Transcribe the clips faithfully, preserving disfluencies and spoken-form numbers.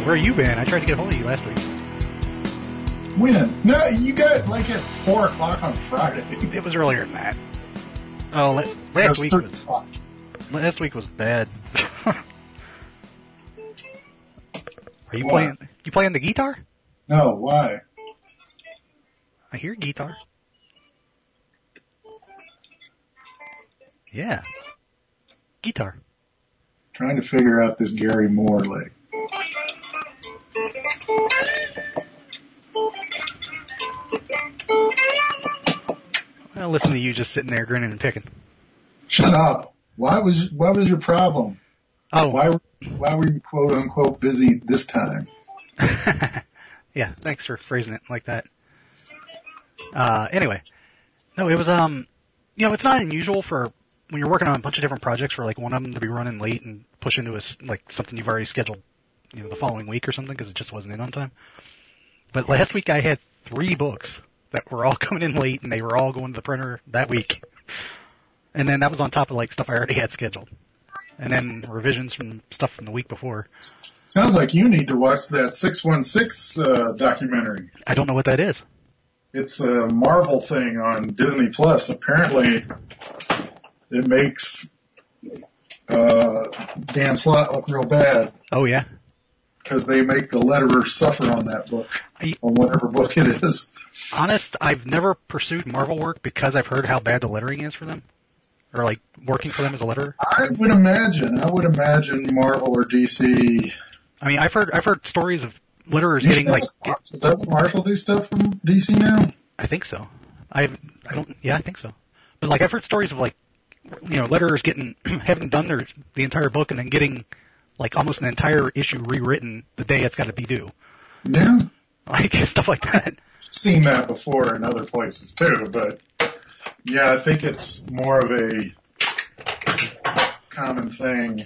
Where you been? I tried to get a hold of you last week. When? No, you got it like at four o'clock on Friday. It was earlier than that. Oh, la- last week was last week was bad. Are you What? playing? You playing the guitar? No, why? I hear guitar. Yeah, guitar. Trying to figure out this Gary Moore lick. Well, listen to you just sitting there grinning and picking. Shut up. Why was what was your problem? Oh, Why were why were you quote unquote busy this time? Yeah, thanks for phrasing it like that. Uh, anyway, no, it was um, you know, it's not unusual for when you're working on a bunch of different projects for like one of them to be running late and push into a s like something you've already scheduled, you know, the following week or something because it just wasn't in on time. But last week I had three books that were all coming in late and they were all going to the printer that week. And then that was on top of like stuff I already had scheduled. And then revisions from stuff from the week before. Sounds like you need to watch that six one six uh, documentary. I don't know what that is. It's a Marvel thing on Disney Plus. Apparently, it makes uh, Dan Slott look real bad Oh yeah? because they make the letterer suffer on that book, I, on whatever book it is. honest, I've never pursued Marvel work because I've heard how bad the lettering is for them. Or like working for them as a letterer. I would imagine. I would imagine Marvel or D C. I mean, I've heard I've heard stories of letterers getting like. Get, Doesn't Marshall do stuff from D C now? I think so. I I don't. Yeah, I think so. But like I've heard stories of like, you know, letterers getting having done their the entire book and then getting like almost an entire issue rewritten the day it's got to be due. Yeah. Like stuff like that. Seen that before in other places too, but yeah, I think it's more of a common thing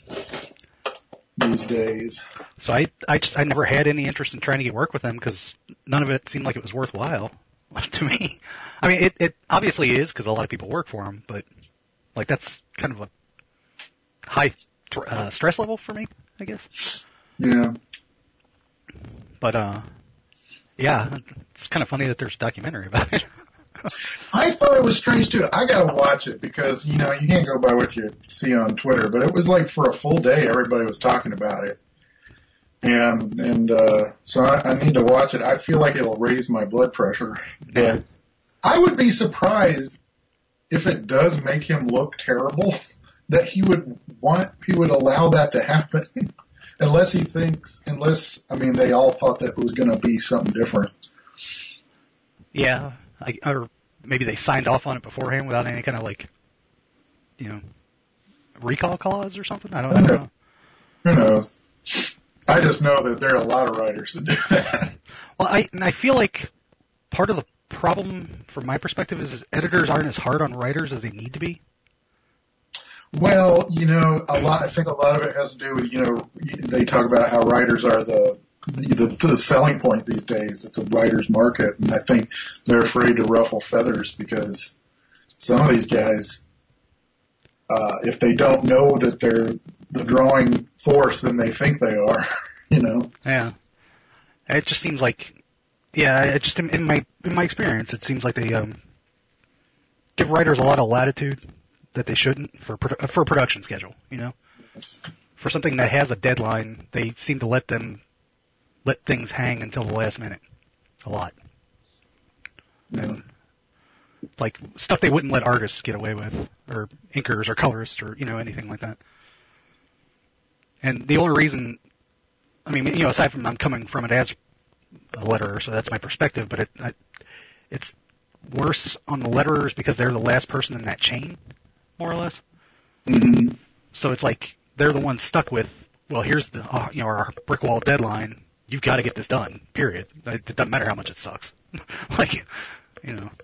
these days. So I I just I never had any interest in trying to get work with them because none of it seemed like it was worthwhile to me. I mean, it it obviously is because a lot of people work for them, but like that's kind of a high th- uh, stress level for me, I guess. Yeah. But uh, yeah, it's kind of funny that there's a documentary about it. I thought it was strange too. I gotta watch it because, you know, you can't go by what you see on Twitter, but it was like for a full day everybody was talking about it. And, and, uh, so I, I need to watch it. I feel like it'll raise my blood pressure. Yeah. But I would be surprised if it does make him look terrible that he would want, he would allow that to happen. Unless he thinks, unless, I mean, they all thought that it was going to be something different. Yeah, I, or maybe they signed off on it beforehand without any kind of like, you know, recall clause or something. I don't, I don't know. Who knows? I just know that there are a lot of writers that do that. Well, I and I feel like part of the problem, from my perspective, is editors aren't as hard on writers as they need to be. Well, you know, a lot. I think a lot of it has to do with, you know, they talk about how writers are the the, the selling point these days. It's a writer's market, and I think they're afraid to ruffle feathers because some of these guys, uh, if they don't know that they're the drawing force than they think they are, you know. Yeah, it just seems like, yeah, it just in, in my in my experience, it seems like they um, give writers a lot of latitude that they shouldn't for for a production schedule, you know. For something that has a deadline, they seem to let them let things hang until the last minute, a lot. Yeah. And, like stuff they wouldn't let artists get away with, or inkers, or colorists, or you know anything like that. And the only reason, I mean, you know, aside from I'm coming from it as a letterer, so that's my perspective, but it, I, it's worse on the letterers because they're the last person in that chain, more or less. Mm-hmm. So it's like they're the ones stuck with, well, here's the, uh, you know, our brick wall deadline. You've got to get this done, period. It doesn't matter how much it sucks. Like, you know.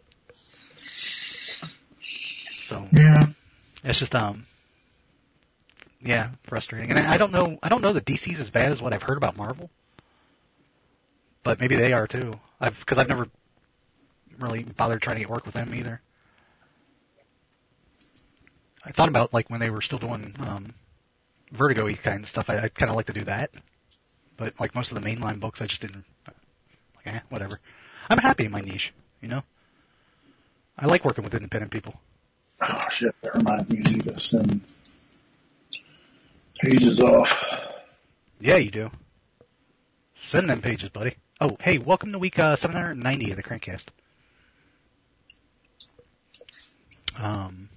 So, Yeah. it's just, um, yeah, frustrating. And I, I don't know, I don't know that D C's as bad as what I've heard about Marvel. But maybe they are too. I've, cause I've never really bothered trying to get work with them either. I thought about, like, when they were still doing, um, Vertigo-y kind of stuff, I, I'd kind of like to do that. but like most of the mainline books, I just didn't. Like, eh, whatever. I'm happy in my niche, you know. I like working with independent people. Oh shit! That reminds me, you need to send pages off. Yeah, you do. Send them pages, buddy. Oh, hey, welcome to week uh, seven hundred ninety of the Crankcast. Um,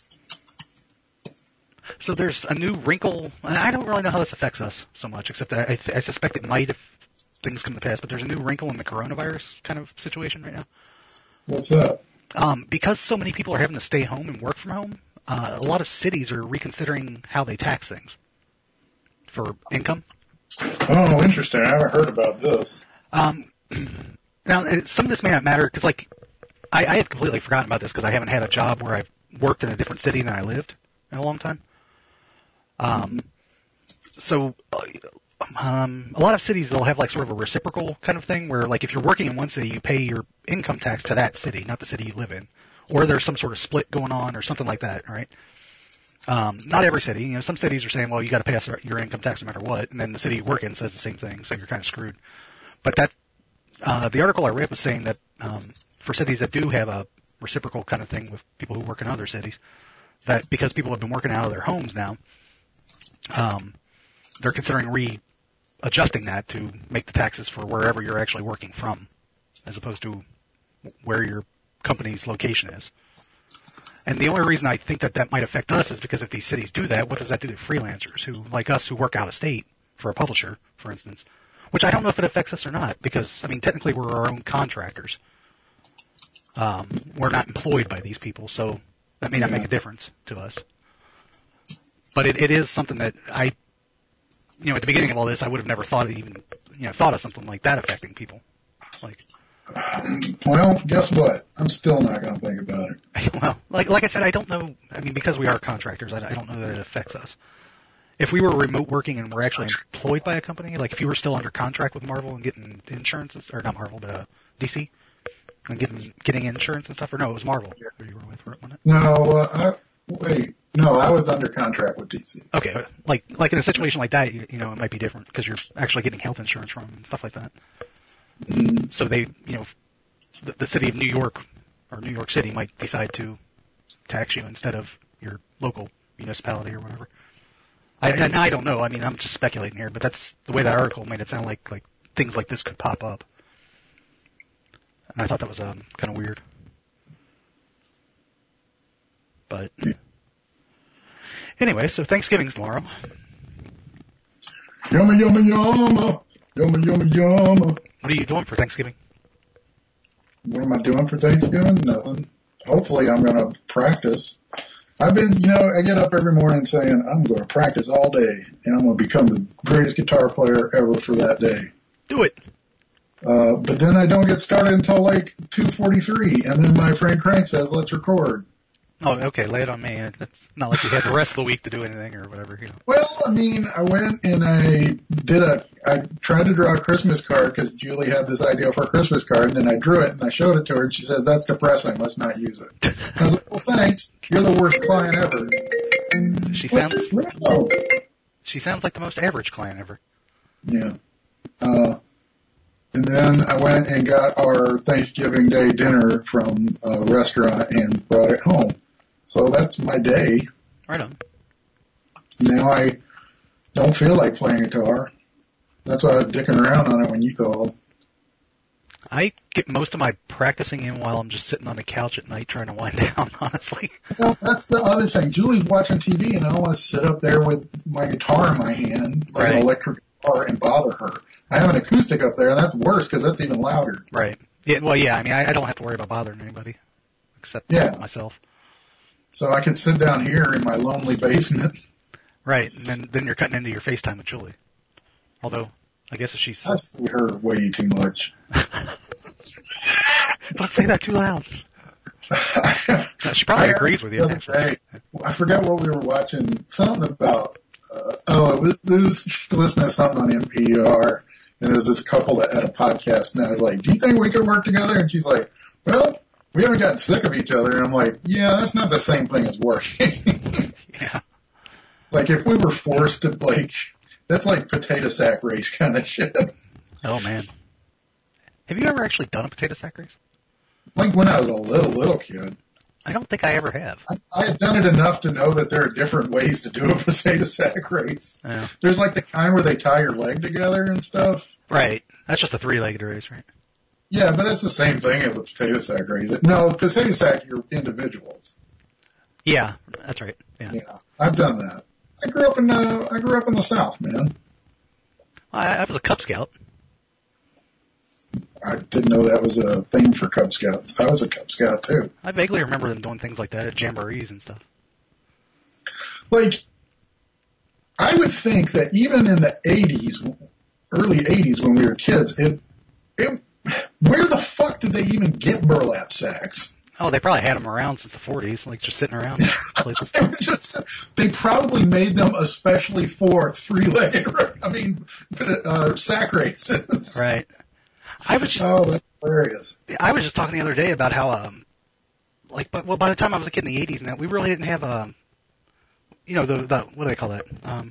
so there's a new wrinkle, and I don't really know how this affects us so much, except that I, th- I suspect it might if things come to pass, but there's a new wrinkle in the coronavirus kind of situation right now. What's that? Um, because so many people are having to stay home and work from home, uh, a lot of cities are reconsidering how they tax things for income. Oh, interesting. I haven't heard about this. Um, now, some of this may not matter because, like, I, I have completely forgotten about this because I haven't had a job where I've worked in a different city than I lived in a long time. Um, so, um, a lot of cities, they'll have, like, sort of a reciprocal kind of thing where, like, if you're working in one city, you pay your income tax to that city, not the city you live in. Or there's some sort of split going on or something like that, all right? Um, not every city. You know, some cities are saying, well, you got to pay us your income tax no matter what, and then the city you work in says the same thing, so you're kind of screwed. But that, uh, the article I read was saying that um, for cities that do have a reciprocal kind of thing with people who work in other cities, that because people have been working out of their homes now, um, they're considering readjusting that to make the taxes for wherever you're actually working from, as opposed to where your company's location is. And the only reason I think that that might affect us is because if these cities do that, what does that do to freelancers who, like us, who work out of state for a publisher, for instance? Which I don't know if it affects us or not, because, I mean, technically we're our own contractors. Um, we're not employed by these people, so that may not Yeah. make a difference to us. But it, it is something that I, you know, at the beginning of all this, I would have never thought of even, you know, thought of something like that affecting people. Like, Well, guess what? I'm still not going to think about it. well, like like I said, I don't know. I mean, because we are contractors, I, I don't know that it affects us. If we were remote working and we're actually employed by a company, like if you were still under contract with Marvel and getting insurances, or not Marvel, but uh, D C, and getting getting insurance and stuff, or no, it was Marvel who you were with, wasn't it? No, uh, I, wait. No, I was under contract with D C. Okay, like like in a situation like that, you, you know, it might be different because you're actually getting health insurance from them and stuff like that. Mm. So they, you know, the, the city of New York or New York City might decide to tax you instead of your local municipality or whatever. I, and I don't know. I mean, I'm just speculating here, but that's the way that article made it sound like like things like this could pop up. And I thought that was um, kind of weird. But anyway, so Thanksgiving's tomorrow. Yumma, yumma, yumma. Yumma, yumma, yumma. What are you doing for Thanksgiving? What am I doing for Thanksgiving? Nothing. Hopefully I'm going to practice. I've been, you know, I get up every morning saying I'm going to practice all day and I'm going to become the greatest guitar player ever for that day. Do it. Uh, but then I don't get started until like two forty-three and then my friend Crank says, let's record. Oh, okay, lay it on me. It's not like you had the rest of the week to do anything or whatever, you know. Well, I mean, I went and I did a, I tried to draw a Christmas card because Julie had this idea for a Christmas card, and then I drew it and I showed it to her, and she says, that's depressing, let's not use it. I was like, well, thanks, you're the worst client ever. She sounds, oh. she sounds like the most average client ever. Yeah. Uh, and then I went and got our Thanksgiving Day dinner from a restaurant and brought it home. So that's my day. Right on. Now I don't feel like playing guitar. That's why I was dicking around on it when you called. I get most of my practicing in while I'm just sitting on the couch at night trying to wind down, honestly. Well, that's the other thing. Julie's watching T V and I don't want to sit up there with my guitar in my hand, like Right. an electric guitar, and bother her. I have an acoustic up there and that's worse because that's even louder. Right. Yeah. Well, yeah. I mean, I, I don't have to worry about bothering anybody except Yeah. myself. So I could sit down here in my lonely basement. Right. And then, then you're cutting into your FaceTime with Julie. Although, I guess if she's... I've seen her way too much. Don't say that too loud. No, she probably I agrees with you. the other day, I forgot what we were watching. Something about, uh, oh, it was, it was listening to something on N P R, and there was this couple that had a podcast, and I was like, do you think we could work together? And she's like, well, we haven't gotten sick of each other. And I'm like, yeah, that's not the same thing as working. Yeah. Like, if we were forced to, like, that's like potato sack race kind of shit. Oh man, have you ever actually done a potato sack race? Like when I was a little little kid. I don't think I ever have. I, I had done it enough to know that there are different ways to do a potato sack race. Yeah. There's like the kind where they tie your leg together and stuff. Right. That's just a three-legged race, right? Yeah, but it's the same thing as a potato sack race. No, potato sack, you're individuals. Yeah, that's right. Yeah. Yeah, I've done that. I grew up in uh, I grew up in the South, man. I, I was a Cub Scout. I didn't know that was a thing for Cub Scouts. I was a Cub Scout too. I vaguely remember them doing things like that at jamborees and stuff. Like, I would think that even in the eighties, early eighties when we were kids, it, it, where the fuck did they even get burlap sacks? Oh, they probably had them around since the forties, like just sitting around places. They were just, they probably made them especially for three-legged, I mean, uh, sack races. Right. I was just, oh, that's hilarious. I was just talking the other day about how, um, like, but well, by the time I was a kid in the eighties, and that we really didn't have, um, you know, the, the what do they call that? Um,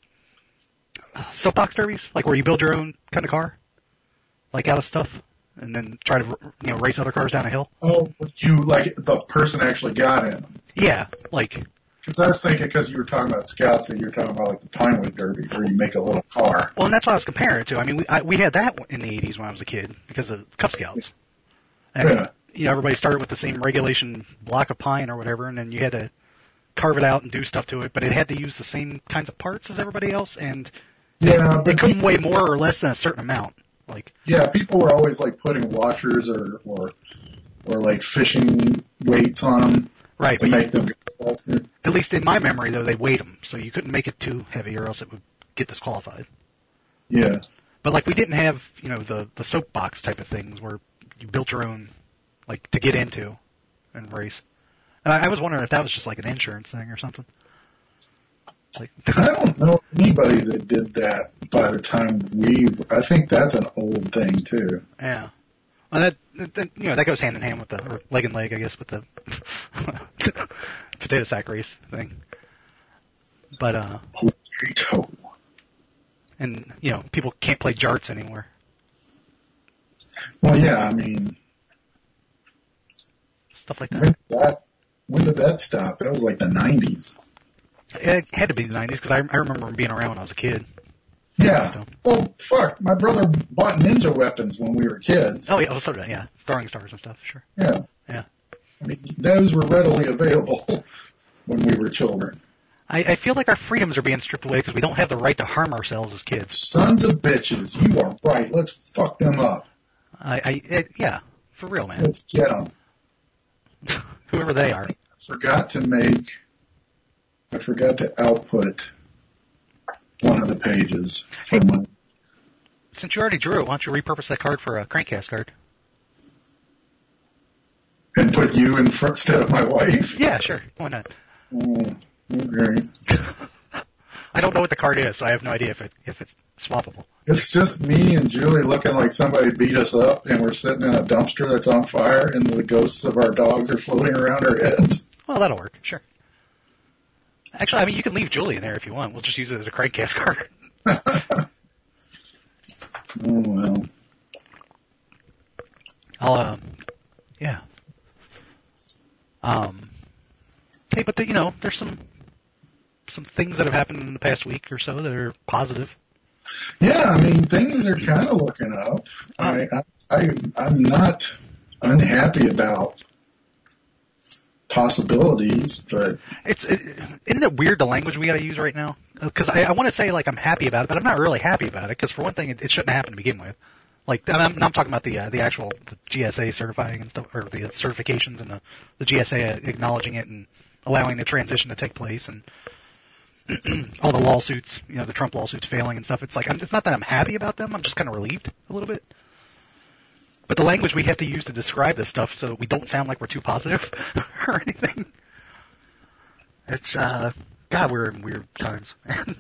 soapbox derbies, like where you build your own kind of car, like out of stuff, and then try to, you know, race other cars down a hill. Oh, you like the person actually got in them? Yeah, like. Because I was thinking, because you were talking about Scouts, that you were talking about like the Pinewood Derby, where you make a little car. Well, and that's what I was comparing it to. I mean, we I, we had that in the eighties when I was a kid because of Cub Scouts. And, yeah. You know, everybody started with the same regulation block of pine or whatever, and then you had to carve it out and do stuff to it, but it had to use the same kinds of parts as everybody else, and yeah, it, but it couldn't people, weigh more or less than a certain amount. Like yeah, people were always like putting washers or or or like fishing weights on them. Right, to but make you, them go faster. At least in my memory, though, they weighed them, so you couldn't make it too heavy, or else it would get disqualified. Yeah. But like we didn't have, you know, the the soapbox type of things where you built your own, like to get into and race. And I, I was wondering if that was just like an insurance thing or something. Like I don't know anybody that did that by the time we. I think that's an old thing too. Yeah. Well, that, that you know that goes hand in hand with the or leg and leg, I guess, with the potato sack race thing. But uh, Potato. And you know people can't play jarts anymore. Well, yeah, I mean, stuff like that. When did that, when did that stop? That was like the nineties. It had to be the nineties because I, I remember them being around when I was a kid. Yeah. So. Well, fuck. My brother bought ninja weapons when we were kids. Oh, yeah. Oh, so, yeah. Throwing stars and stuff, sure. Yeah. Yeah. I mean, those were readily available when we were children. I, I feel like our freedoms are being stripped away because we don't have the right to harm ourselves as kids. Sons of bitches. You are right. Let's fuck them up. I, I it, yeah. For real, man. Let's get them. Whoever they are. I forgot to make, I forgot to output one of the pages. Hey, my... Since you already drew it, why don't you repurpose that card for a Crankcast card? And put you in front instead of my wife? Yeah, sure. Why not? Oh, okay. I don't know what the card is, so I have no idea if it if it's swappable. It's just me and Julie looking like somebody beat us up, and we're sitting in a dumpster that's on fire, and the ghosts of our dogs are floating around our heads. Well, that'll work, sure. Actually, I mean, you can leave Julie in there if you want. We'll just use it as a Crankcast card. Oh, well. I'll, uh, yeah. Um, hey, but the, you know, there's some some things that have happened in the past week or so that are positive. Yeah, I mean, things are kind of looking up. I, I, I, I'm not unhappy about possibilities, but it's it, isn't it weird the language we got to use right now? Because I, I want to say like I'm happy about it, but I'm not really happy about it. Because for one thing, it, it shouldn't happen to begin with. Like I'm, I'm talking about the uh, the actual the G S A certifying and stuff, or the certifications and the the G S A acknowledging it and allowing the transition to take place and all the lawsuits, you know, the Trump lawsuits failing and stuff. It's like I'm, it's not that I'm happy about them. I'm just kind of relieved a little bit. But the language we have to use to describe this stuff so we don't sound like we're too positive or anything. It's, uh, God, we're in weird times. I'm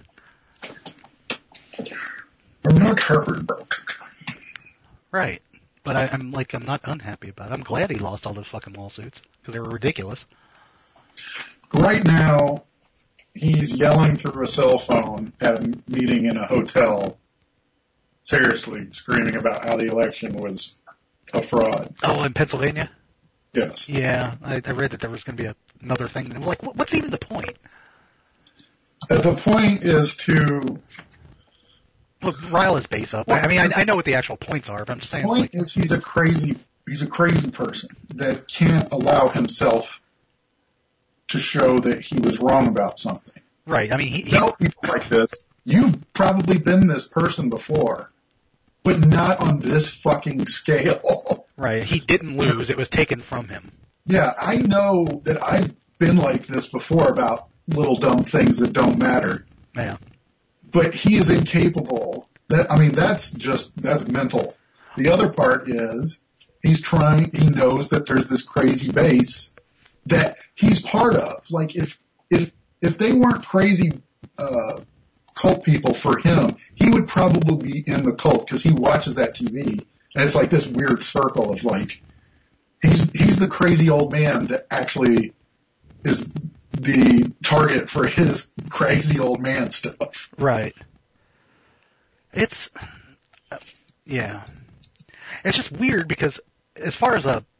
not happy about it. Right. But I, I'm like, I'm not unhappy about it. I'm glad he lost all those fucking lawsuits because they were ridiculous. Right now, he's yelling through a cell phone at a meeting in a hotel, seriously screaming about how the election was a fraud. Oh, in Pennsylvania? Yes. Yeah, I, I read that there was going to be a, another thing. Like, what's even the point? Uh, the point is to... Look, rile his base up. Well, I mean, I, I know what the actual points are, but I'm just saying... The point like, is he's a crazy... He's a crazy person that can't allow himself to show that he was wrong about something. Right, I mean, he... he Tell people like this, you've probably been this person before, but not on this fucking scale. Right, he didn't lose, it was taken from him. Yeah, I know that I've been like this before about little dumb things that don't matter. Yeah. But he is incapable. That I mean, that's just, that's mental. The other part is, he's trying, he knows that there's this crazy base that he's part of. Like, if, if, if they weren't crazy, uh, cult people for him, he would probably be in the cult because he watches that T V. And it's like this weird circle of like, he's, he's the crazy old man that actually is the target for his crazy old man stuff. Right. It's, uh, yeah. It's just weird because as far as a,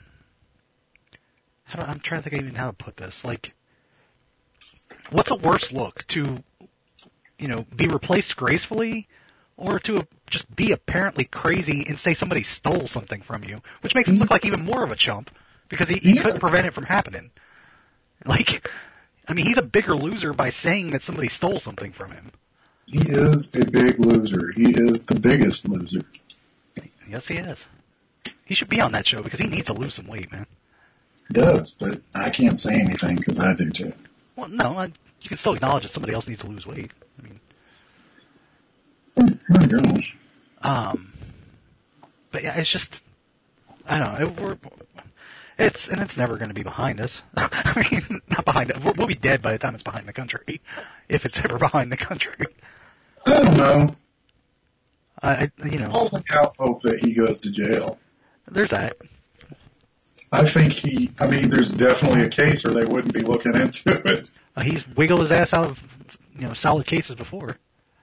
how do, I'm trying to think even how to put this. Like, what's a worse look? To, you know, be replaced gracefully, or to just be apparently crazy and say somebody stole something from you, which makes him look like even more of a chump because he, he Yeah. couldn't prevent it from happening. Like, I mean, he's a bigger loser by saying that somebody stole something from him. He is a big loser. He is the biggest loser. Yes, he is. He should be on that show because he needs to lose some weight, man. He does, but I can't say anything because I do too. Well, no, I, you can still acknowledge that somebody else needs to lose weight. I mean, Oh my gosh. um, but yeah, it's just, I don't know. It, we're, it's and it's never going to be behind us. I mean, not behind us. We'll, we'll be dead by the time it's behind the country, if it's ever behind the country. I don't know. I, I you know, I'll look out hope that he goes to jail. there's that. I think he, I mean, there's definitely a case or they wouldn't be looking into it. Uh, he's wiggled his ass out of, you know, solid cases before.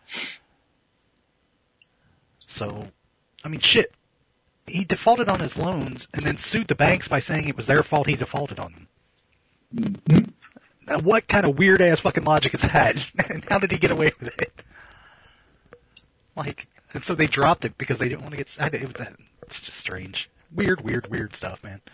So, I mean, shit. He defaulted on his loans and then sued the banks by saying it was their fault he defaulted on them. Mm-hmm. Now, what kind of weird ass fucking logic is that? And how did he get away with it? Like, and so they dropped it because they didn't want to get. I, it, it's just strange, weird, weird, weird stuff, man.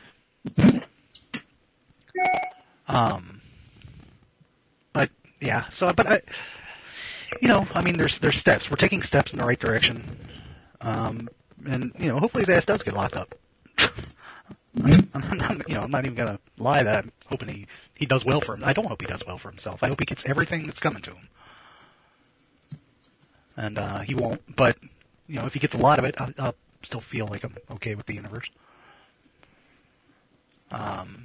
Um, but yeah, so but I, you know, I mean, there's there's steps. We're taking steps in the right direction. Um, and you know, hopefully his ass does get locked up. I'm, I'm not, you know, I'm not even gonna lie that I'm hoping he, he does well for him. I don't hope he does well for himself. I hope he gets everything that's coming to him. And uh, he won't. But you know, if he gets a lot of it, I'll, I'll still feel like I'm okay with the universe. Um.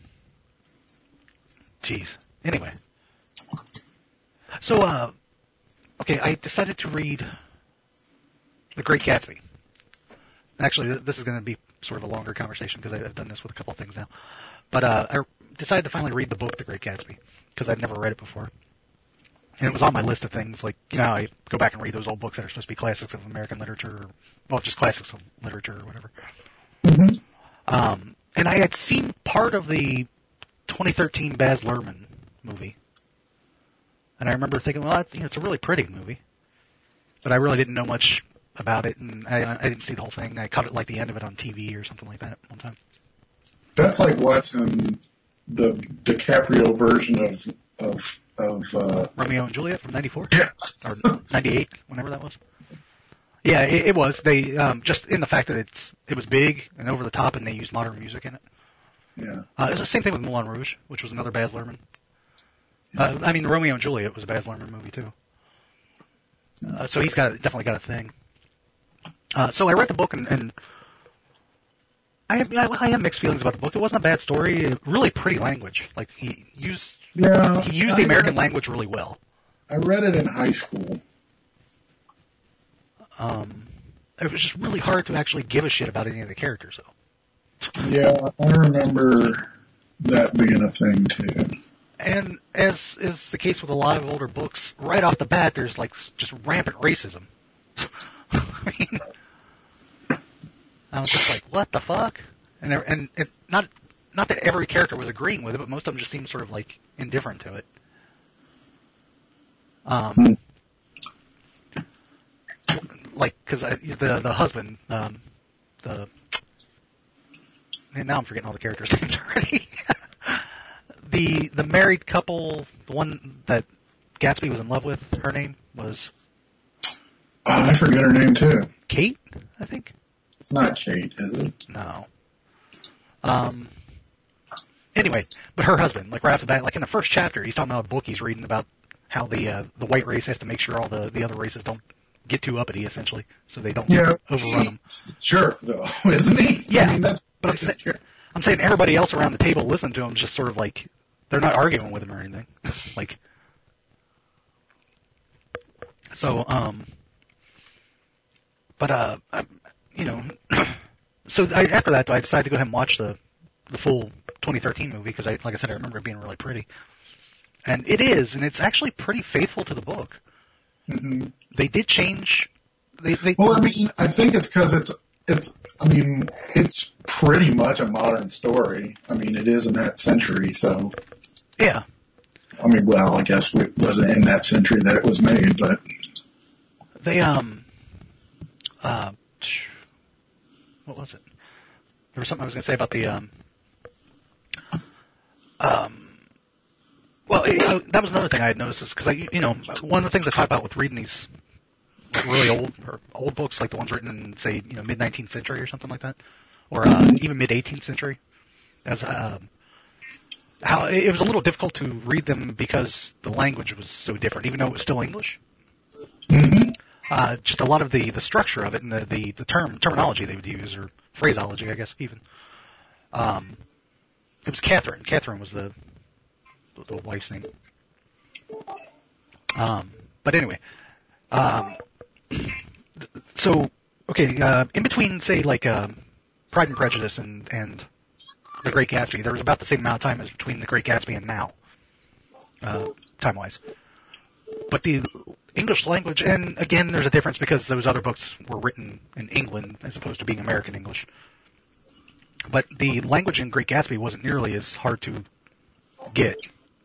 Jeez. Anyway. So, uh, okay, I decided to read The Great Gatsby. Actually, this is going to be sort of a longer conversation because I've done this with a couple of things now. But uh, I decided to finally read the book, The Great Gatsby, because I'd never read it before. And it was on my list of things, like, you know, I go back and read those old books that are supposed to be classics of American literature, or, well, just classics of literature or whatever. Mm-hmm. Um, and I had seen part of the twenty thirteen Baz Luhrmann movie. And I remember thinking, well, that's, you know, it's a really pretty movie. But I really didn't know much about it, and I, I didn't see the whole thing. I caught it like the end of it on T V or something like that one time. That's like watching the DiCaprio version of of of uh, Romeo and Juliet from ninety-four? Yeah. Or ninety-eight, whenever that was. Yeah, it, it was. They um, just in the fact that it's it was big and over the top, and they used modern music in it. Yeah. Uh, it was the same thing with Moulin Rouge, which was another Baz Luhrmann. Uh, I mean, Romeo and Juliet was a Baz Luhrmann movie too. Uh, so he's got definitely got a thing. Uh, so I read the book, and, and I have I have mixed feelings about the book. It wasn't a bad story. Really pretty language. Like he used Yeah. he used the I American read, language really well. I read it in high school. Um, it was just really hard to actually give a shit about any of the characters, though. Yeah, I remember that being a thing too. And as is the case with a lot of older books, right off the bat, there's like just rampant racism. I mean, I was just like, what the fuck? And and it's not not that every character was agreeing with it, but most of them just seemed sort of like indifferent to it. Um, like because the the husband, um, the and now I'm forgetting all the characters' names already. the the married couple, the one that Gatsby was in love with, her name was. Oh, I forget her name too. Kate, I think. It's not Kate, is it? No. Um. Anyway, but her husband, like right off the bat, like in the first chapter, he's talking about a book he's reading about how the uh, the white race has to make sure all the, the other races don't get too uppity, essentially, so they don't yeah. overrun them. Jerk, though, isn't he? Yeah, I mean, that's but I'm, say- I'm saying everybody else around the table listening to him just sort of like they're not arguing with him or anything. like, so um, but uh, I, you know, so I, after that, I decided to go ahead and watch the the full twenty thirteen movie because, I, like I said, I remember it being really pretty. And it is, and it's actually pretty faithful to the book. Mm-hmm. They did change. They, they, well, I mean, I think it's because it's it's. I mean, it's pretty much a modern story. I mean, it is in that century, so. Yeah. I mean, well, I guess it wasn't in that century that it was made, but. They um. Uh, what was it? There was something I was going to say about the um. Um. Well, it, uh, that was another thing I had noticed, is because I, you know, one of the things I talk about with reading these really old or old books, like the ones written in, say, you know, mid nineteenth century or something like that, or uh, even mid eighteenth century, as um, how it was a little difficult to read them because the language was so different, even though it was still English. Mm-hmm. Uh, just a lot of the, the structure of it and the, the, the term terminology they would use, or phraseology, I guess, even. Um, it was Catherine. Catherine was the the wife's name. Um, but anyway, um, so okay, uh, in between, say, like uh, Pride and Prejudice and and The Great Gatsby, there was about the same amount of time as between The Great Gatsby and now, uh, time-wise. But the English language, and again, there's a difference because those other books were written in England as opposed to being American English. But the language in Great Gatsby wasn't nearly as hard to get.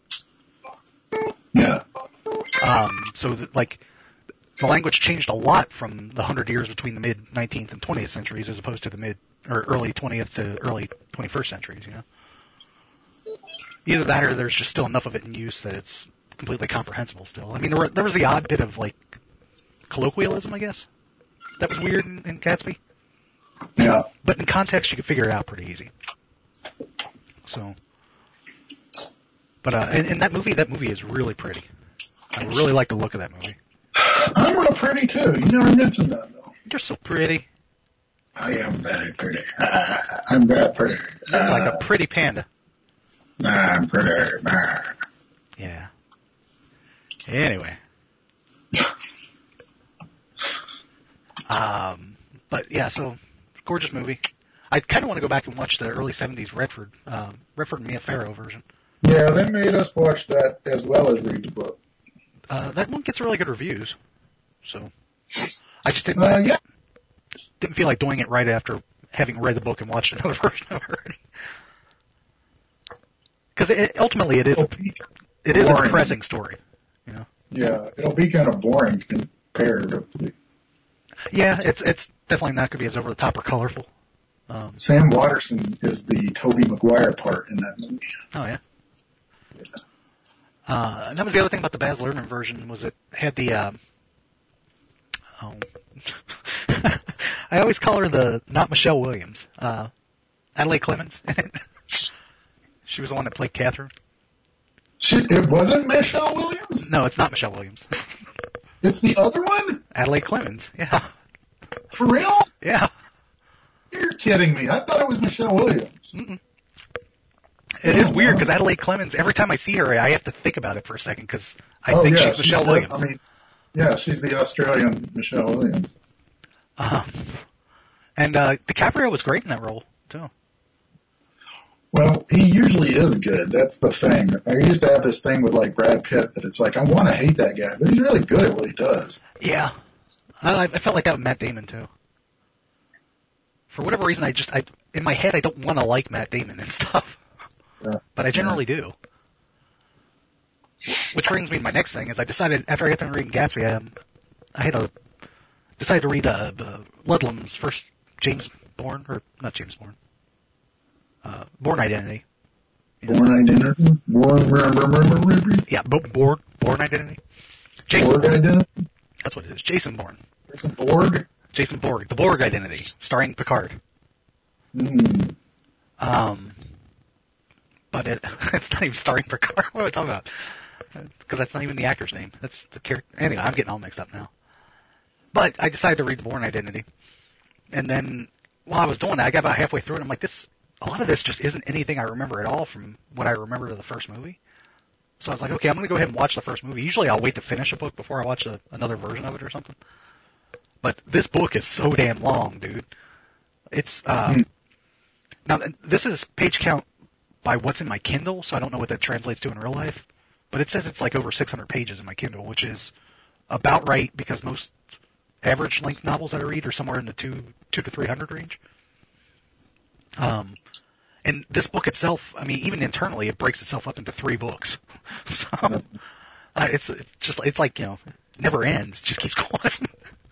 Yeah. Um, so, that, like, the language changed a lot from the hundred years between the mid nineteenth and twentieth centuries, as opposed to the mid or early twentieth to early twenty-first centuries. You know, either that or there's just still enough of it in use that it's completely comprehensible. Still, I mean, there, were, there was the odd bit of like colloquialism, I guess, that was weird in, in Gatsby. Yeah. But in context, you could figure it out pretty easy. So. But uh, in, in that movie, that movie is really pretty. I really like the look of that movie. I'm real pretty too. You never mentioned that though. You're so pretty. I am very pretty. Uh, I'm very pretty. You're Uh, like a pretty panda. I'm pretty. Uh. Yeah. Anyway. um. But yeah, so gorgeous movie. I kind of want to go back and watch the early seventies Redford, um, Redford and Mia Farrow version. Yeah, they made us watch that as well as read the book. Uh, that one gets really good reviews, so I just didn't Uh, yeah. didn't feel like doing it right after having read the book and watched another version of it already. Because it, ultimately, it is it is a boring. depressing story, you know. Yeah, it'll be kind of boring comparatively. Yeah, it's it's definitely not going to be as over the top or colorful. Um, Sam Waterston is the Tobey Maguire part in that movie. oh yeah. Yeah. Uh, and that was the other thing about the Baz Luhrmann version, was it had the, um, oh, I always call her the, not Michelle Williams, uh, Adelaide Clemens. She was the one that played Catherine. She, it wasn't Michelle Williams? No, it's not Michelle Williams. It's the other one? Adelaide Clemens, yeah. For real? Yeah. You're kidding me. I thought it was Michelle Williams. Mm-mm. It is weird because Adelaide Clemens, every time I see her, I have to think about it for a second because I oh, think yeah, she's Michelle the, Williams. I mean, yeah, she's the Australian Michelle Williams. Uh-huh. And uh, DiCaprio was great in that role, too. Well, he usually is good. That's the thing. I used to have this thing with like Brad Pitt that it's like I want to hate that guy, but he's really good at what he does. Yeah, I, I felt like that with Matt Damon too. For whatever reason, I just I in my head I don't want to like Matt Damon and stuff, Yeah. but I generally do. Which brings me to my next thing: is I decided after I got done reading Gatsby, um, I had a decided to read uh, uh, Ludlum's first James Bourne or not James Bourne, uh, Bourne Identity. Born Identity? Born, Yeah, Bo- Bourne Bourne Identity. Jason Borg Bourne. Identity? That's what it is. Jason Bourne. Jason Borg? Jason Borg. The Borg Identity, starring Picard. Hmm. Um, but it it's not even starring Picard. What am I talking about? Because that's not even the actor's name. That's the character. Anyway, I'm getting all mixed up now. But I decided to read The Bourne Identity, and then while I was doing that, I got about halfway through it. And I'm like, this. A lot of this just isn't anything I remember at all from what I remember of the first movie. So I was like, okay, I'm going to go ahead and watch the first movie. Usually I'll wait to finish a book before I watch a, another version of it or something. But this book is so damn long, dude. It's, uh, mm. Now this is page count by what's in my Kindle, so I don't know what that translates to in real life. But it says it's like over six hundred pages in my Kindle, which is about right because most average length novels that I read are somewhere in the two, two to three hundred range. Um, and this book itself, I mean, even internally, it breaks itself up into three books. So, uh, it's, it's just, it's like, you know, never ends, it just keeps going.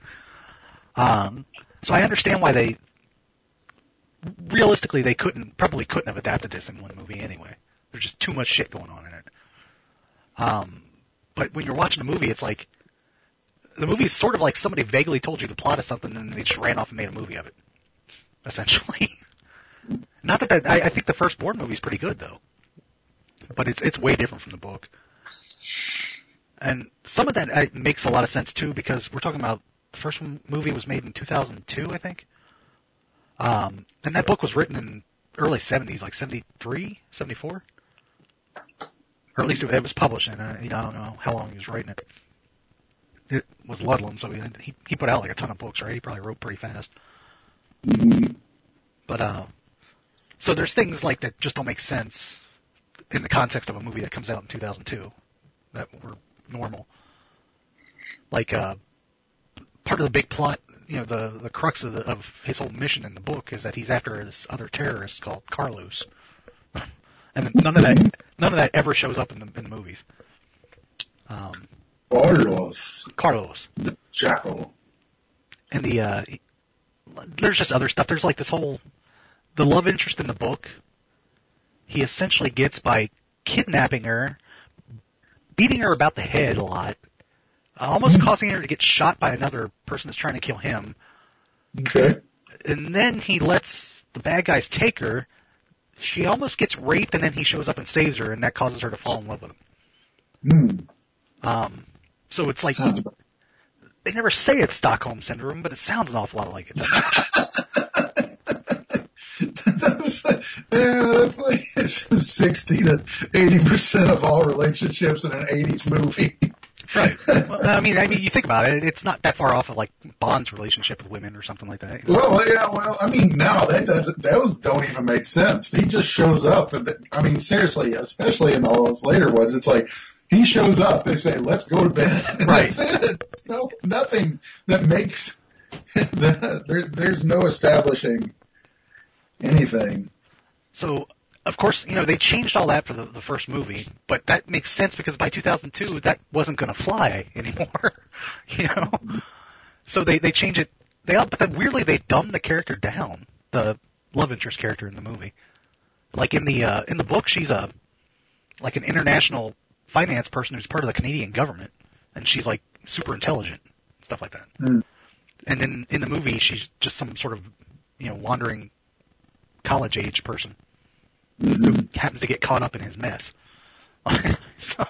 um, so I understand why they, realistically, they couldn't, probably couldn't have adapted this in one movie anyway. There's just too much shit going on in it. Um, but when you're watching a movie, it's like, the movie is sort of like somebody vaguely told you the plot of something and they just ran off and made a movie of it. Essentially. Not that, that I, I think the first Bourne movie is pretty good though, but it's it's way different from the book. And some of that uh, makes a lot of sense too because we're talking about the first movie was made in two thousand two, I think. Um, and that book was written in early seventies, like seventy-three, seventy-four, or at least it was published. And uh, you know, I don't know how long he was writing it. It was Ludlum, so he he put out like a ton of books, right? He probably wrote pretty fast. Mm-hmm. But uh. So there's things like that just don't make sense in the context of a movie that comes out in two thousand two that were normal. Like, uh, part of the big plot, you know, the, the crux of, the, of his whole mission in the book is that he's after this other terrorist called Carlos. And none of that, none of that ever shows up in the, in the movies. Um, Carlos. Carlos. The Jackal. And the, uh, there's just other stuff. There's like this whole, the love interest in the book, he essentially gets by kidnapping her, beating her about the head a lot, almost mm-hmm. causing her to get shot by another person that's trying to kill him. Okay. And then he lets the bad guys take her. She almost gets raped, and then he shows up and saves her, and that causes her to fall in love with him. Hmm. Um, so it's like, sounds they never say it's Stockholm Syndrome, but it sounds an awful lot like it, doesn't it? Yeah, that's like sixty to eighty percent of all relationships in an eighties movie. Right. Well, I mean, I mean, you think about it; it's not that far off of like Bond's relationship with women or something like that. You know? Well, yeah. Well, I mean, no, that does, those don't even make sense. He just shows up, and the, I mean, seriously, especially in all those later ones, it's like he shows up. They say, "Let's go to bed." And right. That's it. There's no nothing that makes that, there, there's no establishing anything. So, of course, you know, they changed all that for the, the first movie, but that makes sense because by two thousand two, that wasn't going to fly anymore, you know? So they, they change it, they but then weirdly they dumb the character down, the love interest character in the movie. Like in the, uh, in the book, she's a, like an international finance person who's part of the Canadian government, and she's like super intelligent, stuff like that. Mm. And then in the movie, she's just some sort of, you know, wandering college-age person who happens to get caught up in his mess. so,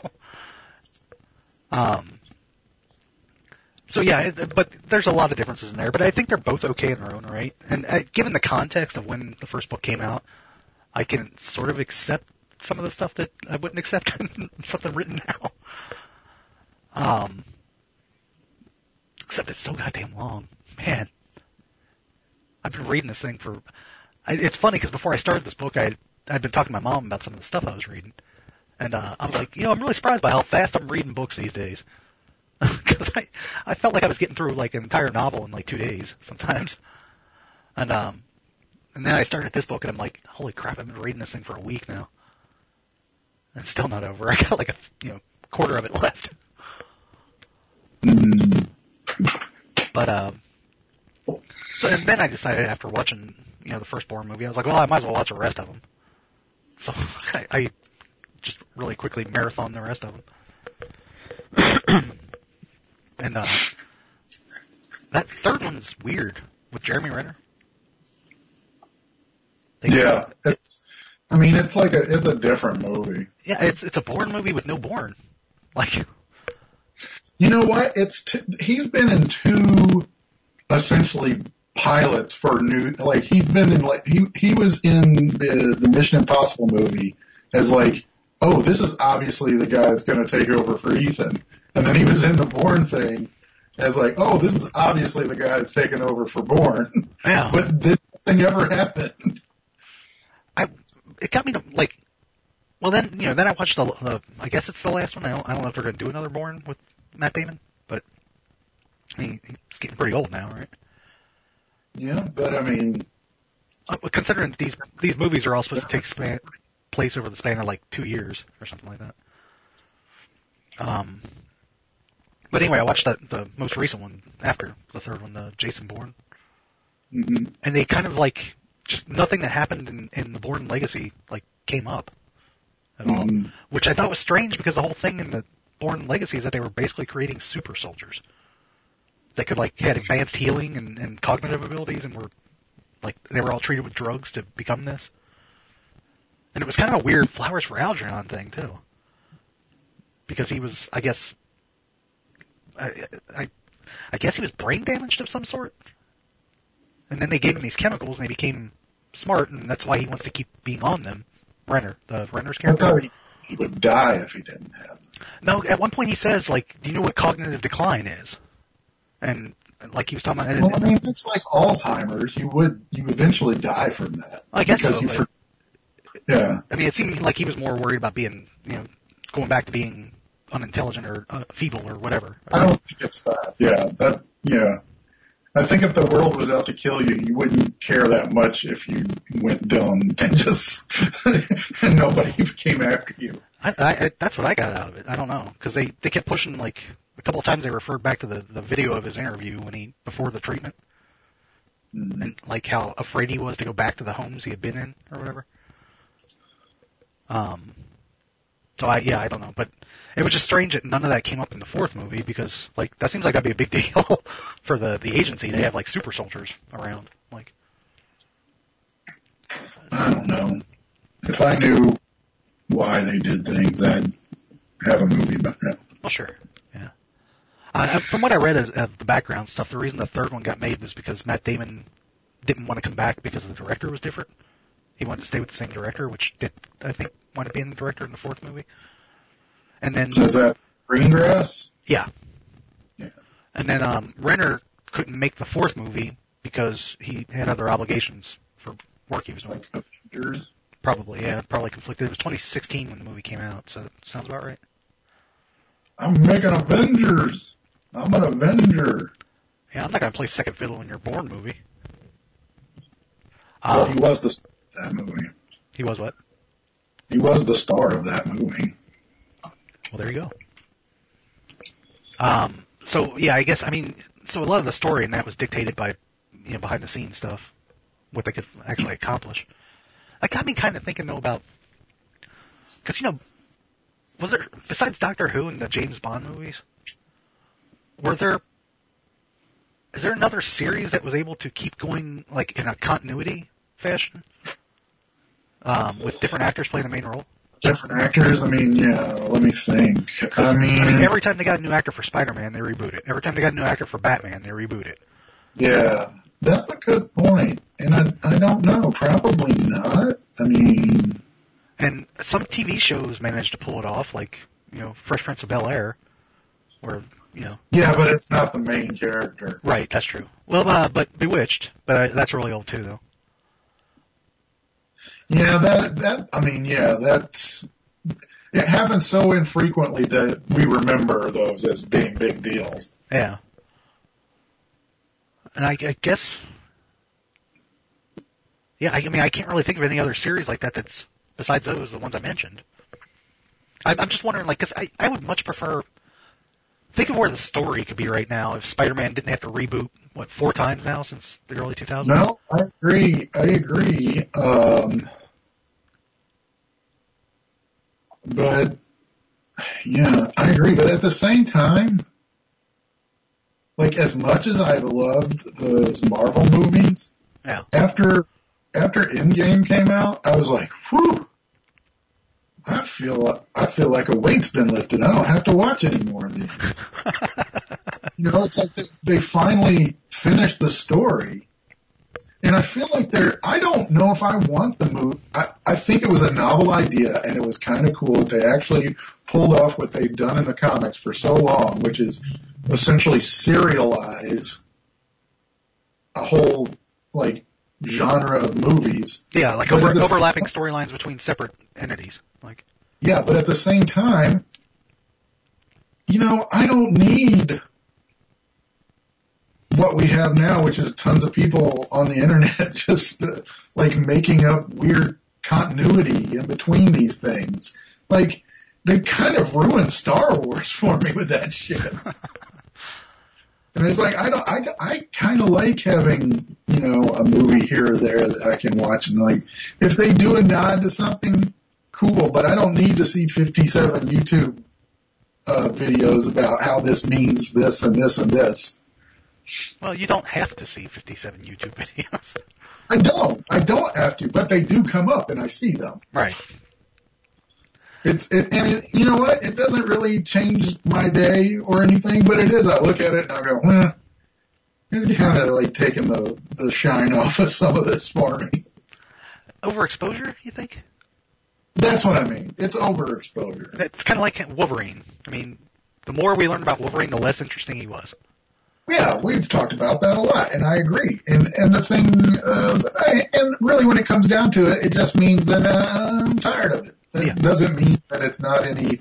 um, so yeah, but there's a lot of differences in there. But I think they're both okay in their own right. And uh, given the context of when the first book came out, I can sort of accept some of the stuff that I wouldn't accept in something written now. Um, except it's so goddamn long, man. I've been reading this thing for. I, it's funny because before I started this book, I I'd been talking to my mom about some of the stuff I was reading, and uh, I was like, you know, I'm really surprised by how fast I'm reading books these days. Because I, I felt like I was getting through like an entire novel in like two days sometimes, and um, and then I started this book and I'm like, holy crap, I've been reading this thing for a week now, and it's still not over. I got like a you know quarter of it left. But um, so and then I decided after watching you know the first Bourne movie, I was like, well, I might as well watch the rest of them. So I, I just really quickly marathoned the rest of them. And uh, that third one's weird with Jeremy Renner. They yeah, it's. I mean, it's like a it's a different movie. Yeah, it's it's a Bourne movie with no Bourne. Like, you know what? It's t- he's been in two essentially pilots for new. Like he's been in like he he was in the the Mission Impossible movie as like, oh, this is obviously the guy that's going to take over for Ethan. And then he was in the Bourne thing as like, oh, this is obviously the guy that's taking over for Bourne. Yeah. But this thing ever happened. I it got me to like. Well, then you know, then I watched the. the I guess it's the last one. I don't, I don't know if they're going to do another Bourne with Matt Damon, but he, he's getting pretty old now, right? Yeah, but I mean, uh, considering these these movies are all supposed to take span, place over the span of like two years or something like that. Um. But anyway, I watched that, the most recent one after the third one, the Jason Bourne. mm-hmm. And they kind of like, just nothing that happened in, in the Bourne Legacy, like, came up at all. Mm-hmm. Which I thought was strange because the whole thing in the Bourne Legacy is that they were basically creating super soldiers. That could, like, had advanced healing and, and cognitive abilities and were, like, they were all treated with drugs to become this. And it was kind of a weird Flowers for Algernon thing, too. Because he was, I guess... I, I, I guess he was brain damaged of some sort. And then they gave him these chemicals and he became smart, and that's why he wants to keep being on them. Renner, the Renner's character. I thought he, he would die if he didn't have them. No, at one point he says, like, do you know what cognitive decline is? And, like, he was talking about... Well, I mean, it's like Alzheimer's. You would, you eventually die from that. I guess because so. You But, for, yeah. I mean, it seemed like he was more worried about being, you know, going back to being unintelligent or uh, feeble or whatever. I don't think it's that. Yeah, that, yeah. I think if the world was out to kill you, you wouldn't care that much if you went dumb and just, and nobody came after you. I, I, that's what I got out of it. I don't know. Because they, they kept pushing, like, a couple of times they referred back to the, the video of his interview when he, before the treatment. Mm-hmm. And, like, how afraid he was to go back to the homes he had been in or whatever. Um, so I, yeah, I don't know. But it was just strange that none of that came up in the fourth movie because, like, that seems like that'd be a big deal for the, the agency. They have, like, super soldiers around. Like, I don't know. If I knew why they did things, I'd have a movie about that. Well, sure. Yeah. Uh, from what I read as, as the background stuff, the reason the third one got made was because Matt Damon didn't want to come back because the director was different. He wanted to stay with the same director, which did, I think, wound up being the director in the fourth movie. And then is that Greengrass? Yeah. Yeah. And then um, Renner couldn't make the fourth movie because he had other obligations for work he was doing. Like Avengers? Probably, yeah, probably conflicted. It was twenty sixteen when the movie came out, so that sounds about right. I'm making Avengers. I'm an Avenger. Yeah, I'm not gonna play second fiddle in your Bourne movie. Well, Um, he was the star of that movie. he was what? He was the star of that movie. Well, there you go. Um, so yeah, I guess I mean, so a lot of the story in that was dictated by, you know, behind the scenes stuff, what they could actually accomplish. That got me kind of thinking though about, because you know, was there besides Doctor Who and the James Bond movies, were there? Is there another series that was able to keep going like in a continuity fashion, um, with different actors playing the main role? Different actors? I mean, yeah, let me think. I mean, I mean, every time they got a new actor for Spider-Man, they reboot it. Every time they got a new actor for Batman, they reboot it. yeah, that's a good point. And I, I don't know. Probably not. I mean, And some T V shows managed to pull it off, like, you know, Fresh Prince of Bel-Air, where, you know. yeah, but it's not the main character. Right, that's true. Well, uh, but Bewitched, but uh, that's really old too, though. Yeah, that that I mean, yeah, that's it happens so infrequently that we remember those as being big deals. Yeah. And I, I guess, yeah, I, I mean, I can't really think of any other series like that that's, besides those, the ones I mentioned. I, I'm just wondering, like, because I, I would much prefer, think of where the story could be right now if Spider-Man didn't have to reboot, what, four times now since the early two thousands? No, I agree. I agree. Um, but, yeah, I agree. But at the same time, like, as much as I've loved those Marvel movies, Yeah. after after Endgame came out, I was like, whew, I feel I feel like a weight's been lifted. I don't have to watch any more of these. You know, it's like they, they finally finished the story. And I feel like they're, I don't know if I want the movie. I, I think it was a novel idea, and it was kind of cool that they actually pulled off what they've done in the comics for so long, which is essentially serialize a whole, like, genre of movies. Yeah, like But over, at the- overlapping storylines between separate entities. Like, Yeah, but at the same time, you know, I don't need what we have now, which is tons of people on the internet just uh, like making up weird continuity in between these things. Like, they kind of ruined Star Wars for me with that shit. And it's like, I don't, I, I kind of like having, you know, a movie here or there that I can watch, and like, if they do a nod to something, cool, but I don't need to see fifty-seven YouTube uh, videos about how this means this and this and this. well, you don't have to see fifty-seven YouTube videos. I don't. I don't have to, but they do come up and I see them. Right. It's it, and it, you know what? It doesn't really change my day or anything, but it is. I look at it and I go, eh, it's kind of like taking the the shine off of some of this for me. Overexposure, you think? That's what I mean. It's overexposure. It's kind of like Wolverine. I mean, the more we learned about Wolverine, the less interesting he was. Yeah, we've talked about that a lot, and I agree. And and the thing, uh, I, and really, when it comes down to it, it just means that uh, I'm tired of it. It Yeah. doesn't mean that it's not any.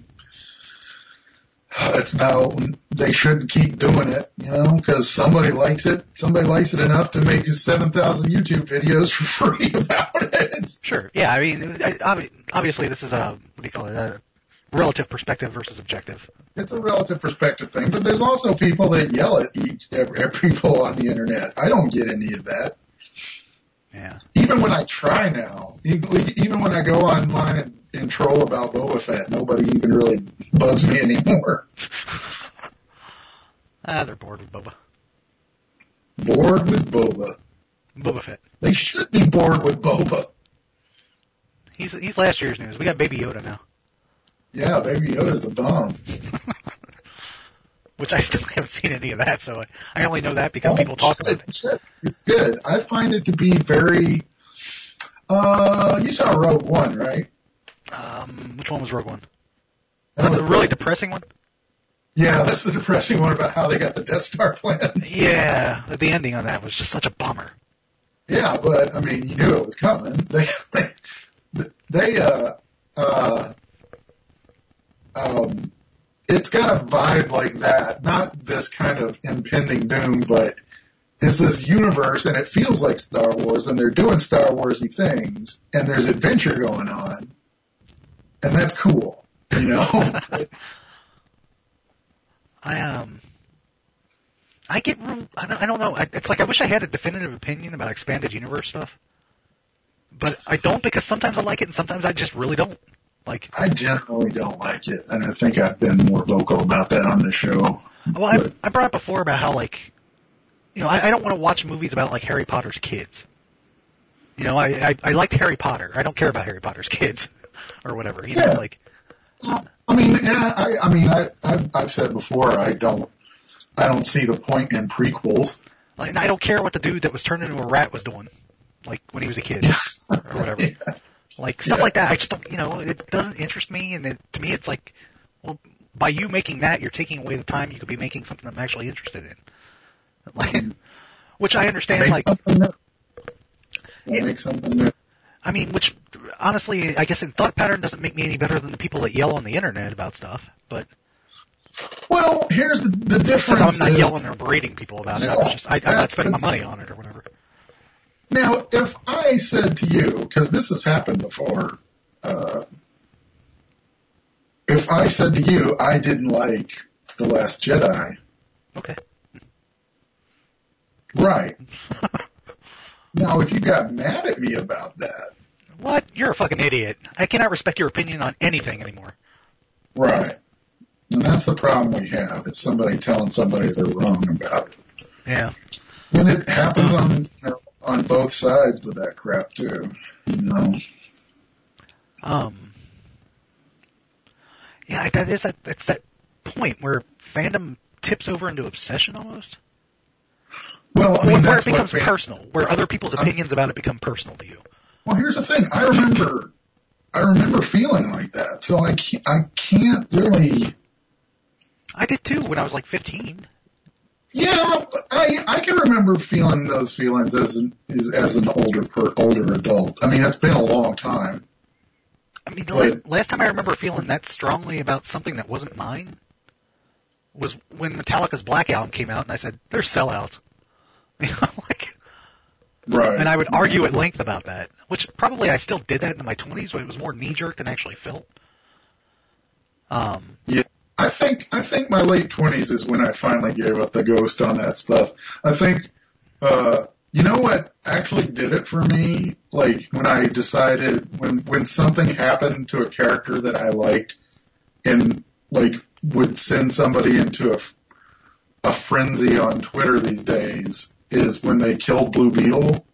It's now they shouldn't keep doing it, you know, because somebody likes it. Somebody likes it enough to make seven thousand YouTube videos for free about it. Sure. Yeah, I mean, I, I, obviously this is a, what do you call it, a relative perspective versus objective. It's a relative perspective thing, but there's also people that yell at each every, every people on the internet. I don't get any of that. Yeah. Even when I try now, even when I go online and, and troll about Boba Fett, nobody even really bugs me anymore. Ah, they're bored with Boba. Bored with Boba. Boba Fett. They should be bored with Boba. He's he's last year's news. We got Baby Yoda now. Yeah, Baby Yoda's the bomb. Which I still haven't seen any of that, so I, I only know that because people talk about it. It's good. It's good. I find it to be very. Uh, you saw Rogue One, right? Um, which one was Rogue One? That The was really the- depressing one? Yeah, that's the depressing one about how they got the Death Star plans. Yeah, the ending on that was just such a bummer. Yeah, but I mean, you knew it was coming. They, they, they uh, uh, um, it's got a vibe like that. Not this kind of impending doom, but it's this universe, and it feels like Star Wars, and they're doing Star Warsy things, and there's adventure going on, and that's cool, you know. I um, I get real, I don't, I don't know. I, it's like I wish I had a definitive opinion about expanded universe stuff, but I don't because sometimes I like it and sometimes I just really don't. Like, I generally don't like it, and I think I've been more vocal about that on the show. well, I, I brought up before about how like, you know, I, I don't want to watch movies about like Harry Potter's kids. You know, I, I I liked Harry Potter. I don't care about Harry Potter's kids or whatever. You know, Yeah. like. I mean, yeah, I, I mean, I, I've, I've said before, I don't, I don't see the point in prequels. Like, and I don't care what the dude that was turned into a rat was doing, like when he was a kid or whatever. Yeah. Like stuff Yeah. like that. I just don't, you know, it doesn't interest me. And it, to me, it's like, well, by you making that, you're taking away the time you could be making something I'm actually interested in. Like, which I understand. Make Like, something new. Yeah. Make something new. I mean, which, honestly, I guess in thought pattern doesn't make me any better than the people that yell on the internet about stuff, but... Well, here's the, the difference. I'm not is, yelling or berating people about it. I'm, just, I, I'm not spending my money on it or whatever. Now, if I said to you, because this has happened before, uh, if I said to you I didn't like The Last Jedi. Okay. Right. Now, if you got mad at me about that. What? You're a fucking idiot. I cannot respect your opinion on anything anymore. Right. And that's the problem we have. It's somebody telling somebody they're wrong about it. Yeah. And it happens on you know, on both sides with that crap, too. You know? Um. Yeah, that is that. It's that point where fandom tips over into obsession almost. Well, I mean, where that's it becomes what fan- personal, where other people's opinions about it become personal to you. Well, here's the thing. I remember, I remember feeling like that. So I can't, I can't really. I did too when I was like fifteen. Yeah, I I can remember feeling those feelings as an as, as an older per, older adult. I mean, it's been a long time. I mean, the but, last time I remember feeling that strongly about something that wasn't mine was when Metallica's Black Album came out, and I said, "They're sellouts." You know, like. Right. And I would argue at length about that, which probably I still did that in my twenties, but it was more knee-jerk than actually felt. Um, yeah, I think I think my late twenties is when I finally gave up the ghost on that stuff. I think, uh, you know what actually did it for me? Like, when I decided, when, when something happened to a character that I liked and, like, would send somebody into a, a frenzy on Twitter these days, is when they killed Blue Beetle.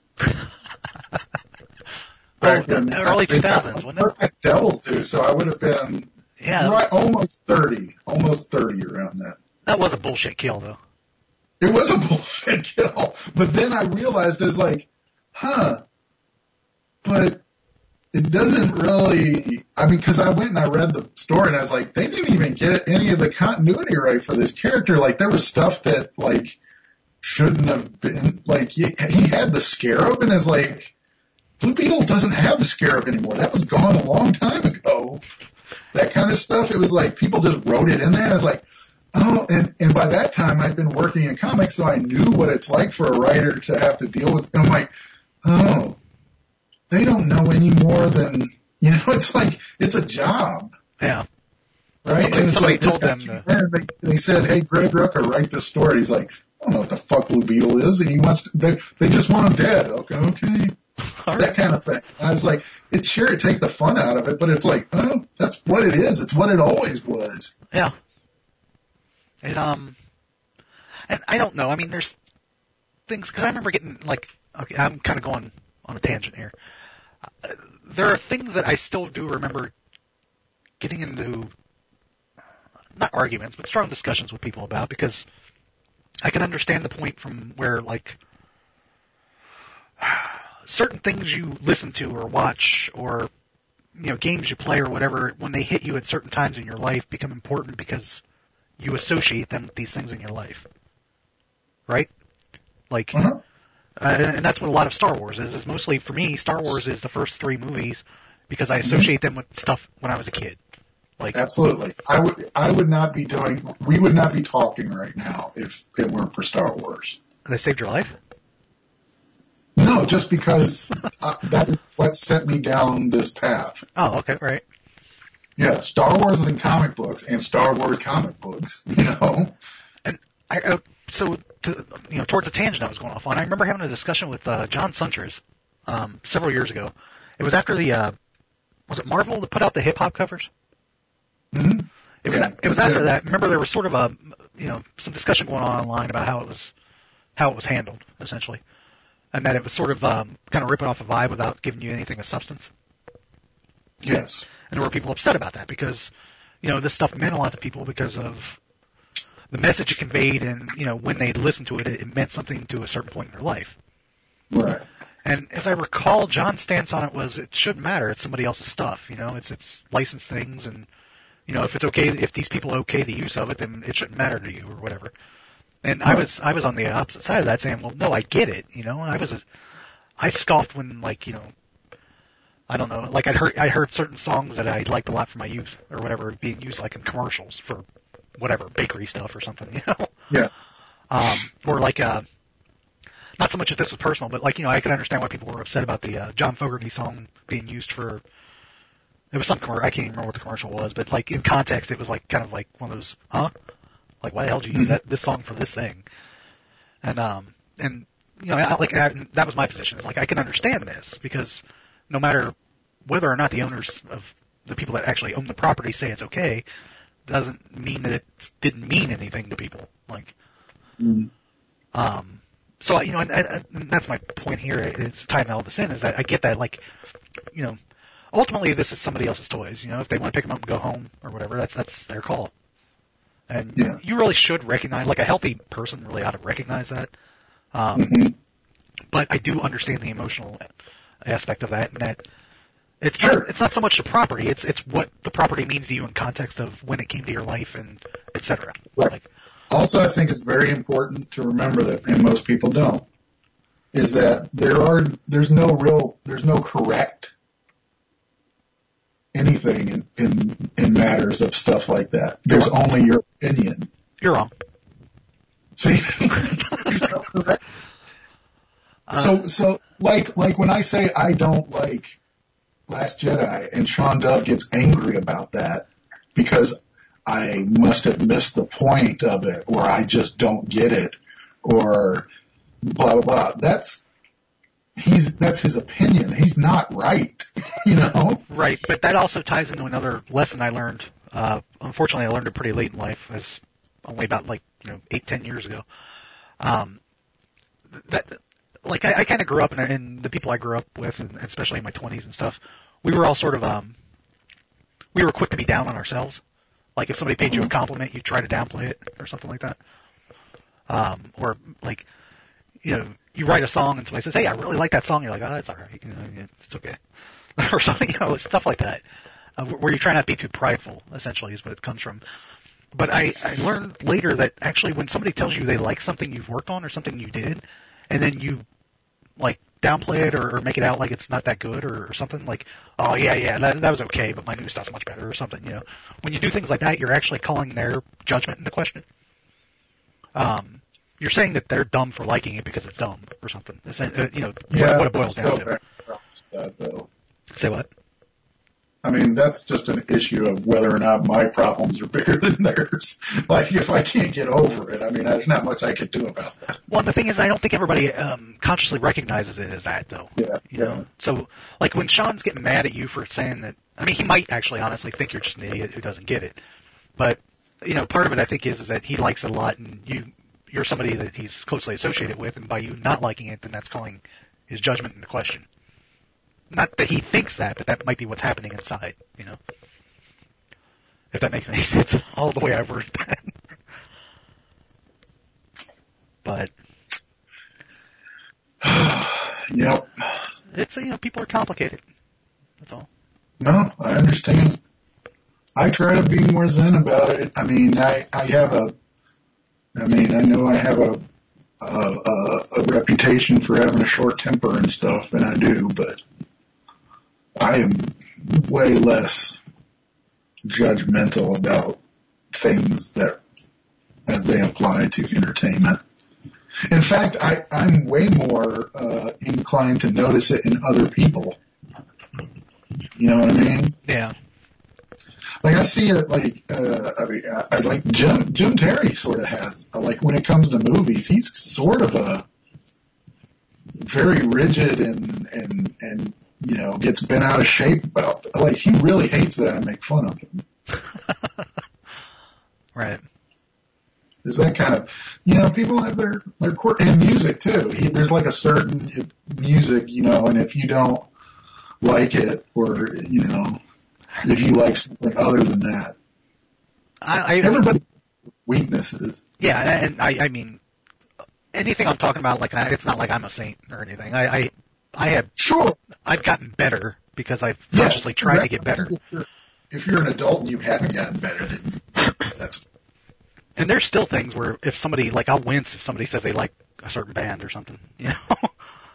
Back oh, in the early two thousands, wasn't it? Devils do, so I would have been yeah, right, almost thirty. Almost thirty around that. That was a bullshit kill, though. It was a bullshit kill. But then I realized, I was like, huh, but it doesn't really, I mean, because I went and I read the story and I was like, they didn't even get any of the continuity right for this character. Like, there was stuff that, like, shouldn't have been, like, he, he had the Scarab and is like, Blue Beetle doesn't have the Scarab anymore. That was gone a long time ago. That kind of stuff. It was like, people just wrote it in there. I was like, oh, and, and by that time I'd been working in comics, so I knew what it's like for a writer to have to deal with. And I'm like, oh, they don't know any more than, you know, it's like, it's a job. Yeah. Right? Somebody, and it's somebody like, told them to... they, they said, hey, Greg Rucka, write this story. He's like, I don't know what the fuck Blue Beetle is. And he wants to, they, they just want him dead. Okay, okay. That kind of thing. I was like, it sure, it takes the fun out of it, but it's like, oh, that's what it is. It's what it always was. Yeah. It, um, and I don't know. I mean, there's things, because I remember getting, like, okay, I'm kind of going on a tangent here. Uh, there are things that I still do remember getting into, not arguments, but strong discussions with people about, because I can understand the point from where, like, certain things you listen to or watch or, you know, games you play or whatever, when they hit you at certain times in your life, become important because you associate them with these things in your life. Right? Like, uh-huh. uh, and that's what a lot of Star Wars is. Is mostly, for me, Star Wars is the first three movies because I associate them with stuff when I was a kid. Like, absolutely. I would, I would not be doing, we would not be talking right now if it weren't for Star Wars. They saved your life? No, just because uh, that is what set me down this path. Oh, okay, right. Yeah, Star Wars and comic books, and Star Wars comic books, you know? And I, uh, so, to, you know, towards the tangent I was going off on, I remember having a discussion with uh, John Sunchers um, several years ago. It was after the, uh, was it Marvel that put out the hip-hop covers? Mm-hmm. It was, yeah. it was after that. Remember, there was sort of a, you know, some discussion going on online about how it was, how it was handled, essentially. And that it was sort of um, kind of ripping off a vibe without giving you anything of substance. Yes. And there were people upset about that because, you know, this stuff meant a lot to people because of the message it conveyed, and, you know, when they listened to it, it meant something to a certain point in their life. Right. And as I recall, John's stance on it was it shouldn't matter. It's somebody else's stuff, you know. It's it's licensed things, and, you know, if it's okay, if these people okay the use of it, then it shouldn't matter to you or whatever. And I was I was on the opposite side of that, saying, well, no, I get it. You know, I was a, I scoffed when, like, you know, I don't know. Like I heard, I heard certain songs that I liked a lot from my youth or whatever being used like in commercials for whatever bakery stuff or something, you know. Yeah. Um, or like, uh, not so much that this was personal, but like, you know, I could understand why people were upset about the uh, John Fogerty song being used for. It was some commercial. I can't even remember what the commercial was, but like in context, it was like kind of like one of those, huh? Like, why the hell did you use that this song for this thing? And um, and you know, I, like I, that was my position. It's like I can understand this because no matter whether or not the owners of the people that actually own the property say it's okay, doesn't mean that it didn't mean anything to people. Like, mm-hmm. um, so you know, and, and that's my point here. It's tying all this in is that I get that, like, you know, ultimately this is somebody else's toys. You know, if they want to pick them up and go home or whatever, that's that's their call. And yeah. you really should recognize, like a healthy person really ought to recognize that. Um, mm-hmm. But I do understand the emotional aspect of that, and that it's sure. not, it's not so much the property; it's it's what the property means to you in context of when it came to your life and et cetera. Right. Like, also, I think it's very important to remember that, and most people don't, is that there are there's no real there's no correct anything in in, in matters of stuff like that. There's only your opinion. You're wrong. See, there's no correct. So, so like, like when I say I don't like Last Jedi and Sean Dove gets angry about that because I must have missed the point of it or I just don't get it or blah, blah, blah. That's, he's, that's his opinion. He's not right, you know? Right. But that also ties into another lesson I learned. Uh, unfortunately, I learned it pretty late in life. It was only about like, you know, eight, ten years ago. Um, that, Like, I, I kind of grew up, and, and the people I grew up with, and especially in my twenties and stuff, we were all sort of, um, we were quick to be down on ourselves. Like, if somebody paid you a compliment, you'd try to downplay it or something like that. Um, or, like, you know, you write a song and somebody says, hey, I really like that song. You're like, oh, it's all right. You know, it's okay. Or something, you know, stuff like that. Uh, where you try not to be too prideful, essentially, is what it comes from. But I, I learned later that actually when somebody tells you they like something you've worked on or something you did, and then you, like, downplay it or, or make it out like it's not that good or, or something, like, oh, yeah, yeah, that, that was okay, but my new stuff's much better or something, you know. When you do things like that, you're actually calling their judgment into question. Um, you're saying that they're dumb for liking it because it's dumb or something. It's, uh, you know, yeah, what, what it boils down to. That, though. Say what? I mean, that's just an issue of whether or not my problems are bigger than theirs. Like, if I can't get over it, I mean, there's not much I could do about that. Well, the thing is, I don't think everybody um, consciously recognizes it as that, though. Yeah. You yeah. know? So, like, when Sean's getting mad at you for saying that, I mean, he might actually honestly think you're just an idiot who doesn't get it. But, you know, part of it, I think, is, is that he likes it a lot, and you, you're somebody that he's closely associated with, and by you not liking it, then that's calling his judgment into question. Not that he thinks that, but that might be what's happening inside, you know? If that makes any sense, all the way I worded that. But... Yep. It's, you know, people are complicated. That's all. No, I understand. I try to be more zen about it. I mean, I, I have a, I mean, I know I have a, a, a, a reputation for having a short temper and stuff, and I do, but I am way less judgmental about things that, as they apply to entertainment. In fact, I, I'm way more uh, inclined to notice it in other people. You know what I mean? Yeah. Like I see it, like uh, I mean, I, I like Jim. Jim Terry sort of has, like when it comes to movies, he's sort of a very rigid and and and you know gets bent out of shape about. Like he really hates that I make fun of him. Right. Is that kind of, you know, people have their, their quirk, and music too. He, there's like a certain music, you know, and if you don't like it or, you know, if you like something other than that, I, I everybody weaknesses. Yeah, and I, I mean, anything I'm talking about, like, it's not like I'm a saint or anything. I, I, I have, sure, I've gotten better because I've yeah, consciously tried to get better. If you're, if you're an adult and you haven't gotten better, then that's. And there's still things where if somebody, like, I'll wince if somebody says they like a certain band or something, you know?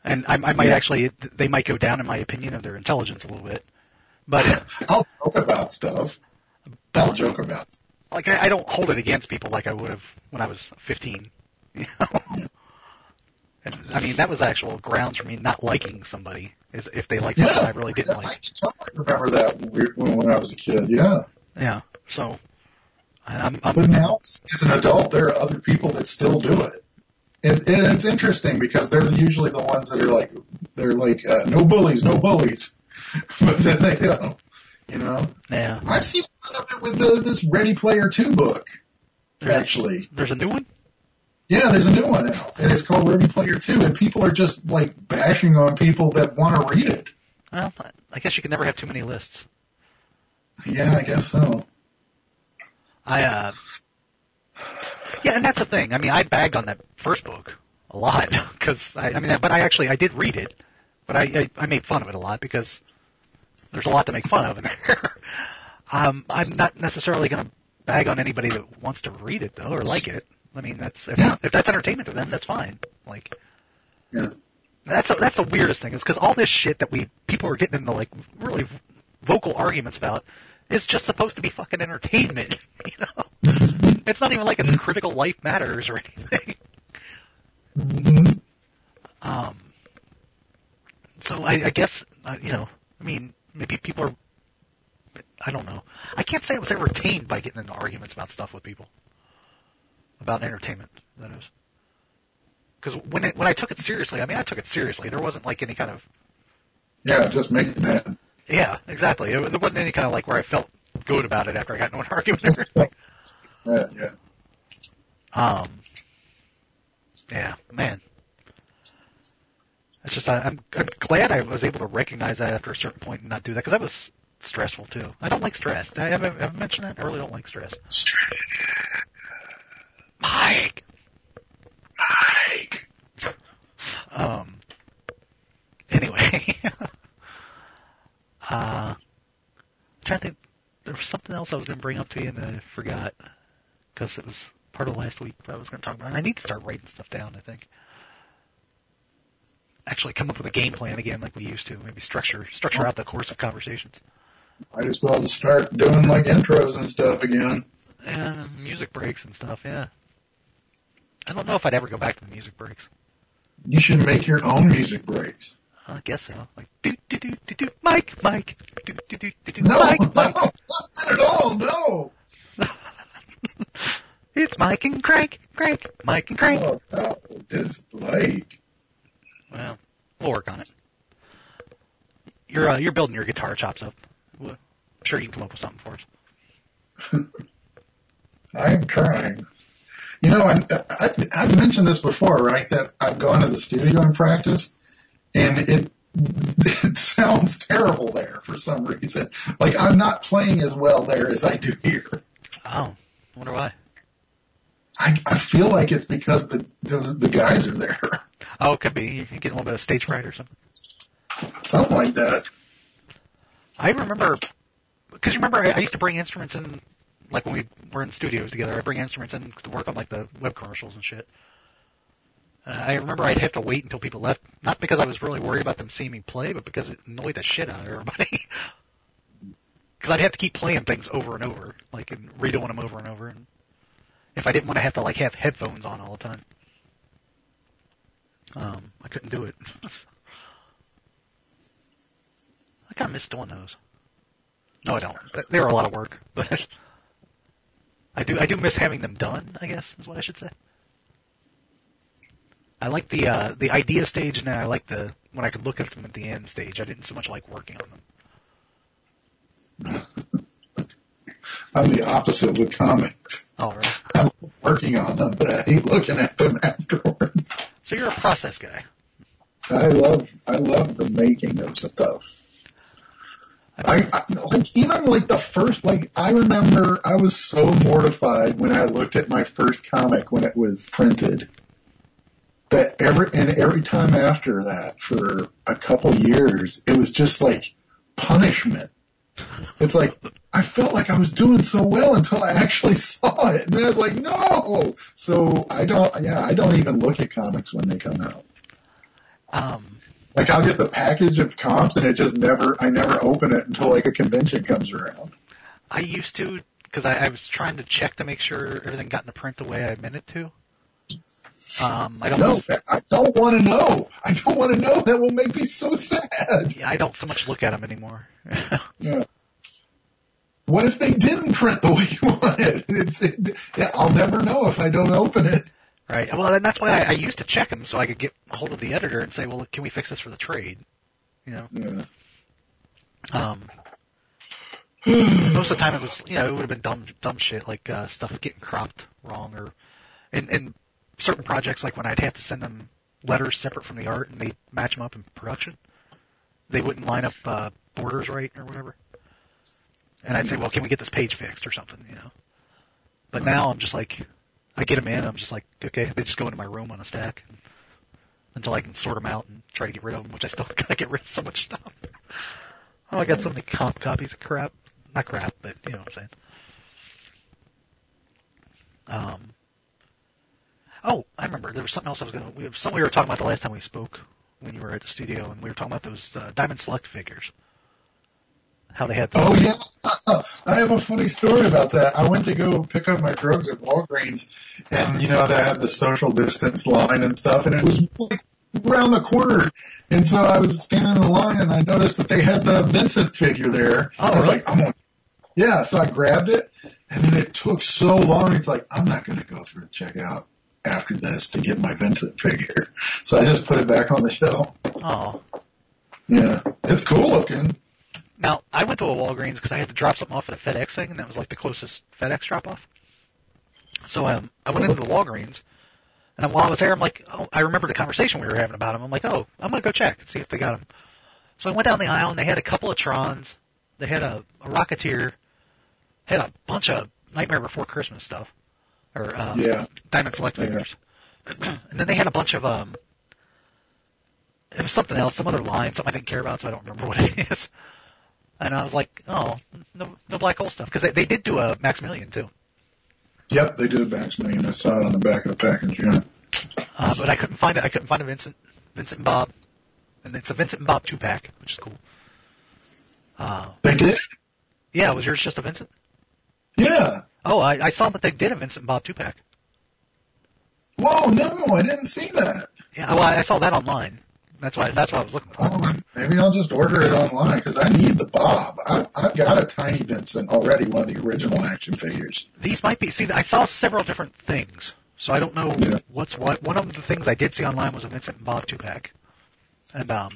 And I, I might Yeah. actually, they might go down in my opinion of their intelligence a little bit. But, I'll joke about stuff. I'll joke about stuff. like, I, I don't hold it against people like I would have when I was fifteen. You know? And, I mean, that was actual grounds for me not liking somebody, is if they liked something Yeah, I really didn't I like. can totally remember that when, we, when, when I was a kid, yeah. Yeah, so, I'm, I'm, But now, as an adult, there are other people that still do it. And, and it's interesting because they're usually the ones that are like, they're like, uh, no bullies, no bullies. But then they don't, you know? yeah. I've seen a lot of it with the, this Ready Player two book, actually. There's a new one? Yeah, there's a new one out, and it's called Ready Player two, and people are just, like, bashing on people that want to read it. Well, I guess you can never have too many lists. Yeah, I guess so. I, uh, yeah, and that's the thing. I mean, I bagged on that first book a lot, because, I, I mean, but I actually, I did read it, but I, I, I made fun of it a lot, because there's a lot to make fun of in there. um, I'm not necessarily going to bag on anybody that wants to read it, though, or like it. I mean, that's, if, Yeah. if that's entertainment to them, that's fine. Like, Yeah. that's the, that's the weirdest thing, is because all this shit that we, people are getting into, like, really vocal arguments about is just supposed to be fucking entertainment, you know? It's not even like it's critical life matters or anything. Mm-hmm. Um, so I, I guess, uh, you know, I mean, maybe people are, I don't know. I can't say I was ever entertained by getting into arguments about stuff with people. About entertainment, that is. Because when it, when I took it seriously, I mean, I took it seriously. There wasn't like any kind of... Yeah, just make it mad. Yeah, exactly. It, there wasn't any kind of like where I felt good about it after I got into an argument or Just anything. make it mad, yeah. Um, yeah, man. It's just, I, I'm, I'm glad I was able to recognize that after a certain point and not do that, because that was stressful, too. I don't like stress. I haven't, have mentioned that? I really don't like stress. Mike! Mike! Um, anyway. uh, I'm trying to think, there was something else I was going to bring up to you and I forgot, because it was part of last week I was going to talk about. I need to start writing stuff down, I think. Actually come up with a game plan again like we used to. Maybe structure structure out the course of conversations. Might as well just start doing like intros and stuff again. And music breaks and stuff, yeah. I don't know if I'd ever go back to the music breaks. You should make your own music breaks. I guess so. Like, do, do, do, do, do, Mike, Mike, do, do, do, do, do, No, Mike, no, Mike. not at all, no. It's Mike and Craig, Craig, Mike and Craig. Oh, no, just like... Well, we'll work on it. You're, uh, you're building your guitar chops up. I'm sure you can come up with something for us. I am trying. You know, I, I, I've mentioned this before, right, that I've gone to the studio and practiced, and it it sounds terrible there for some reason. Like, I'm not playing as well there as I do here. Oh, I wonder why. I, I feel like it's because the, the the guys are there. Oh, it could be. You're getting a little bit of stage fright or something. Something like that. I remember, because you remember I, I used to bring instruments in, like when we were in studios together, I'd bring instruments in to work on like the web commercials and shit. Uh, I remember I'd have to wait until people left, not because I was really worried about them seeing me play, but because it annoyed the shit out of everybody. Because I'd have to keep playing things over and over, like and redoing them over and over. And if I didn't want to have to like have headphones on all the time, um, I couldn't do it. I kind of miss doing those. No, I don't. They were a lot of work, but I do. I do miss having them done, I guess is what I should say. I like the uh, the idea stage, and then I like the when I could look at them at the end stage. I didn't so much like working on them. I'm the opposite with comics. Oh, really? I love working on them, but I hate looking at them afterwards. So you're a process guy. I love I love the making of stuff. I, I like even like the first like I remember I was so mortified when I looked at my first comic when it was printed that every and every time after that for a couple years it was just like punishment. It's like I felt like I was doing so well until I actually saw it, and then I was like, no. So I don't, yeah, I don't even look at comics when they come out. Um, Like I'll get the package of comps and it just never, I never open it until like a convention comes around. I used to, because I, I was trying to check to make sure everything got in the print the way I meant it to. Um, I don't. No, I don't want to know. I don't want to know. That will make me so sad. Yeah, I don't so much look at them anymore. Yeah. What if they didn't print the way you want it? It's, it, yeah, I'll never know if I don't open it. Right. Well, and that's why I, I used to check them so I could get a hold of the editor and say, well, can we fix this for the trade? You know? Yeah. Um, most of the time it was, you know, it would have been dumb, dumb shit like uh, stuff getting cropped wrong, or in, in certain projects, like when I'd have to send them letters separate from the art and they'd match them up in production, they wouldn't line up uh, borders right or whatever. And I'd say, well, can we get this page fixed or something, you know? But now I'm just like, I get them in, I'm just like, okay, they just go into my room on a stack and, until I can sort them out and try to get rid of them, which I still gotta get rid of so much stuff. Oh, I got so many comp copies of crap. Not crap, but you know what I'm saying. Um. Oh, I remember there was something else I was gonna. We, something we were talking about the last time we spoke when you were at the studio, and we were talking about those uh, Diamond Select figures. How they had. Those. Oh yeah, I have a funny story about that. I went to go pick up my drugs at Walgreens, and you know they had the social distance line and stuff, and it was like around the corner. And so I was standing in the line, and I noticed that they had the Vincent figure there. Oh, I was really? like, I'm gonna, yeah. So I grabbed it, and then it took so long. It's like I'm not going to go through the checkout after this to get my Vincent figure. So I just put it back on the shelf. Oh. Yeah, it's cool looking. Now, I went to a Walgreens because I had to drop something off at a FedEx thing, and that was like the closest FedEx drop-off. So um, I went into the Walgreens, and while I was there, I'm like, oh, I remember the conversation we were having about them. I'm like, oh, I'm going to go check and see if they got them. So I went down the aisle, and they had a couple of Trons. They had a, a Rocketeer. Had a bunch of Nightmare Before Christmas stuff. Or um, yeah. Diamond Select figures. Yeah. And then they had a bunch of, um, it was something else, some other line, something I didn't care about, so I don't remember what it is. And I was like, oh, no, no black hole stuff. Because they, they did do a Maximilian, too. Yep, they did a Maximilian. I saw it on the back of the package, yeah. Uh, but I couldn't find it. I couldn't find a Vincent, Vincent and Bob. And it's a Vincent and Bob two-pack, which is cool. Uh, they did? Yeah, was yours just a Vincent? Yeah. Oh, I, I saw that they did a Vincent and Bob two-pack. Whoa, no, I didn't see that. Yeah, well, I saw that online. That's why. That's what I was looking for. Oh, maybe I'll just order it online because I need the Bob. I, I've got a tiny Vincent already, one of the original action figures. These might be. See, I saw several different things, so I don't know yeah. what's what. One of the things I did see online was a Vincent and Bob two pack, and um,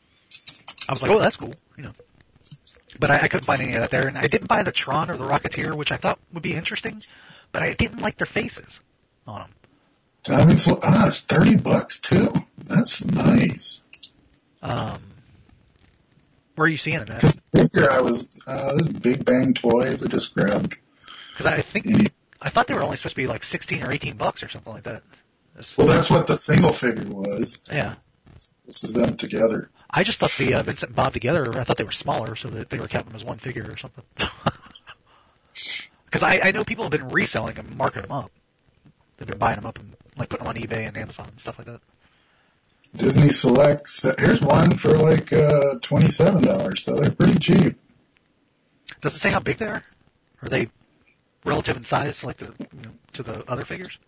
I was like, oh, that's cool, you know. But I, I couldn't find any of that there, and I didn't buy the Tron or the Rocketeer, which I thought would be interesting, but I didn't like their faces on them. Diamond Select, ah, it's thirty bucks too. That's nice. Um, where are you seeing it at? Because figure I was, uh, this Big Bang Toys I just grabbed. Because I think, I thought they were only supposed to be like sixteen or eighteen bucks or something like that. This, well, that's what the single figure was. Yeah. This is them together. I just thought the uh, Vincent and Bob together, I thought they were smaller so that they were counting them as one figure or something. Because I, I know people have been reselling them and marking them up. They've been buying them up and like putting them on eBay and Amazon and stuff like that. Disney Selects. Here's one for like uh, twenty-seven dollars, so they're pretty cheap. Does it say how big they are? Are they relative in size like the you know, to the other figures?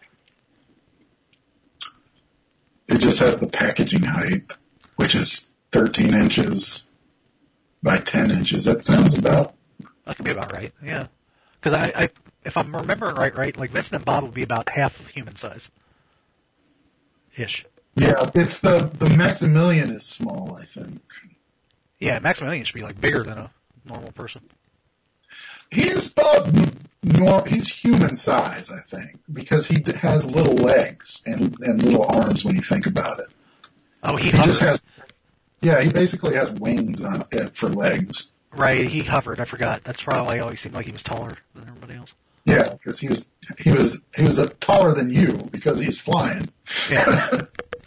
It just has the packaging height, which is thirteen inches by ten inches. That sounds about. That could be about right. Yeah, because I, I, if I'm remembering right, right, like Vincent and Bob would be about half human size, ish. Yeah, it's the the Maximilian is small, I think. Yeah, Maximilian should be like bigger than a normal person. He's about nor he's human size, I think, because he has little legs and and little arms when you think about it. Oh, he, he just has. Yeah, he basically has wings on it for legs. Right, he hovered. I forgot. That's probably why he always seemed like he was taller than everybody else. Yeah, because he was he was he was a taller than you because he's flying. Yeah.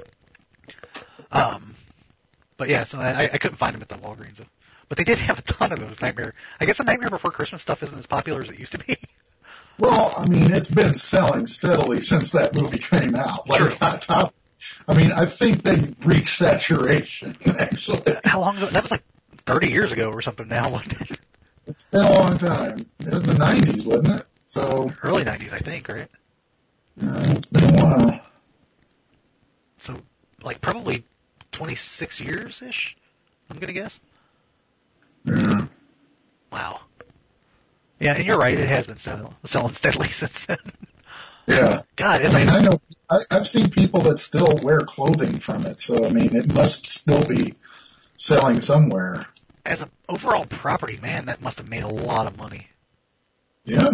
um, but yeah, so I, I couldn't find him at the Walgreens. But they did have a ton of those Nightmare. I guess the Nightmare Before Christmas stuff isn't as popular as it used to be. Well, I mean, it's been selling steadily since that movie came out. Like, True. on top, I mean, I think they reached saturation, actually. How long ago? That was like thirty years ago or something now, wasn't it? It's been a long time. It was the nineties, wasn't it? So Early nineties, I think, right? uh, it's been a while. So, like, probably twenty-six years-ish, I'm going to guess. Yeah. Wow. Yeah, and you're right, it has been selling, selling steadily since then. Yeah. God, it's I mean, like, I know, I, I've seen people that still wear clothing from it, so I mean, it must still be selling somewhere. as an overall property, man, that must have made a lot of money. Yeah.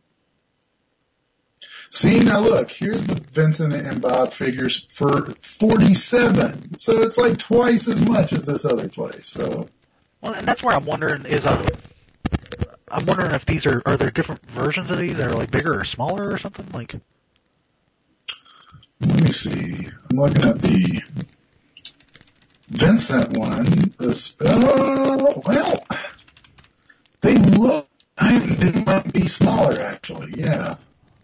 See, now look, here's the Vincent and Bob figures for forty-seven. So it's like twice as much as this other place. So, Well, and that's where I'm wondering is, um, I'm wondering if these are, are there different versions of these that are like bigger or smaller or something? Like, let me see. I'm looking at the Vincent one. This, oh, well, they look, I, they might be smaller actually, yeah.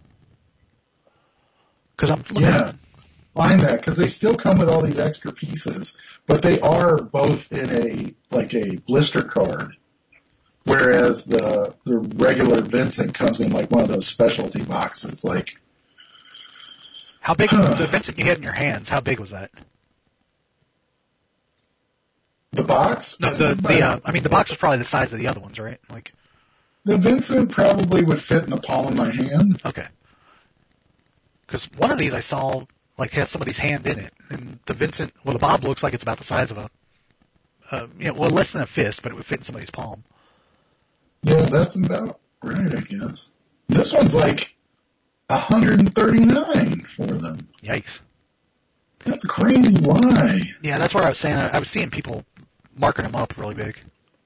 because I'm looking Yeah, at, find that because they still come with all these extra pieces, but they are both in a like a blister card, whereas the the regular Vincent comes in like one of those specialty boxes. Like, how big, the Vincent you had in your hands, how big was that? the box, No, the, the uh, I mean, the box was probably the size of the other ones, right? Like, the Vincent probably would fit in the palm of my hand. okay. Because one of these I saw, like, has somebody's hand in it. And the Vincent, well, the Bob looks like it's about the size of a, uh, you know, well, less than a fist, but it would fit in somebody's palm. Yeah, that's about right, I guess. This one's like one hundred thirty-nine for them. Yikes. That's crazy. Why? Yeah, that's where I was saying, I, I was seeing people marking them up really big.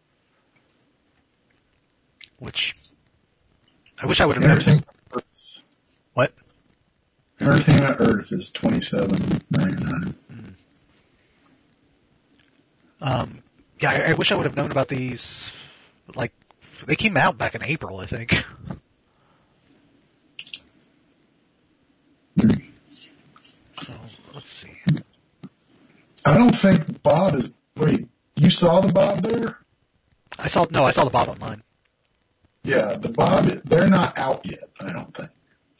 Which, I wish I would have never. Entertainment Earth. What? Entertainment Earth is twenty-seven ninety-nine. Mm. Um, yeah, I, I wish I would have known about these. Like, they came out back in April, I think. Mm. So, let's see. I don't think Bob is. Wait, you saw the Bob there? I saw, no, I saw the Bob online. Yeah, the Bob. They're not out yet. I don't think.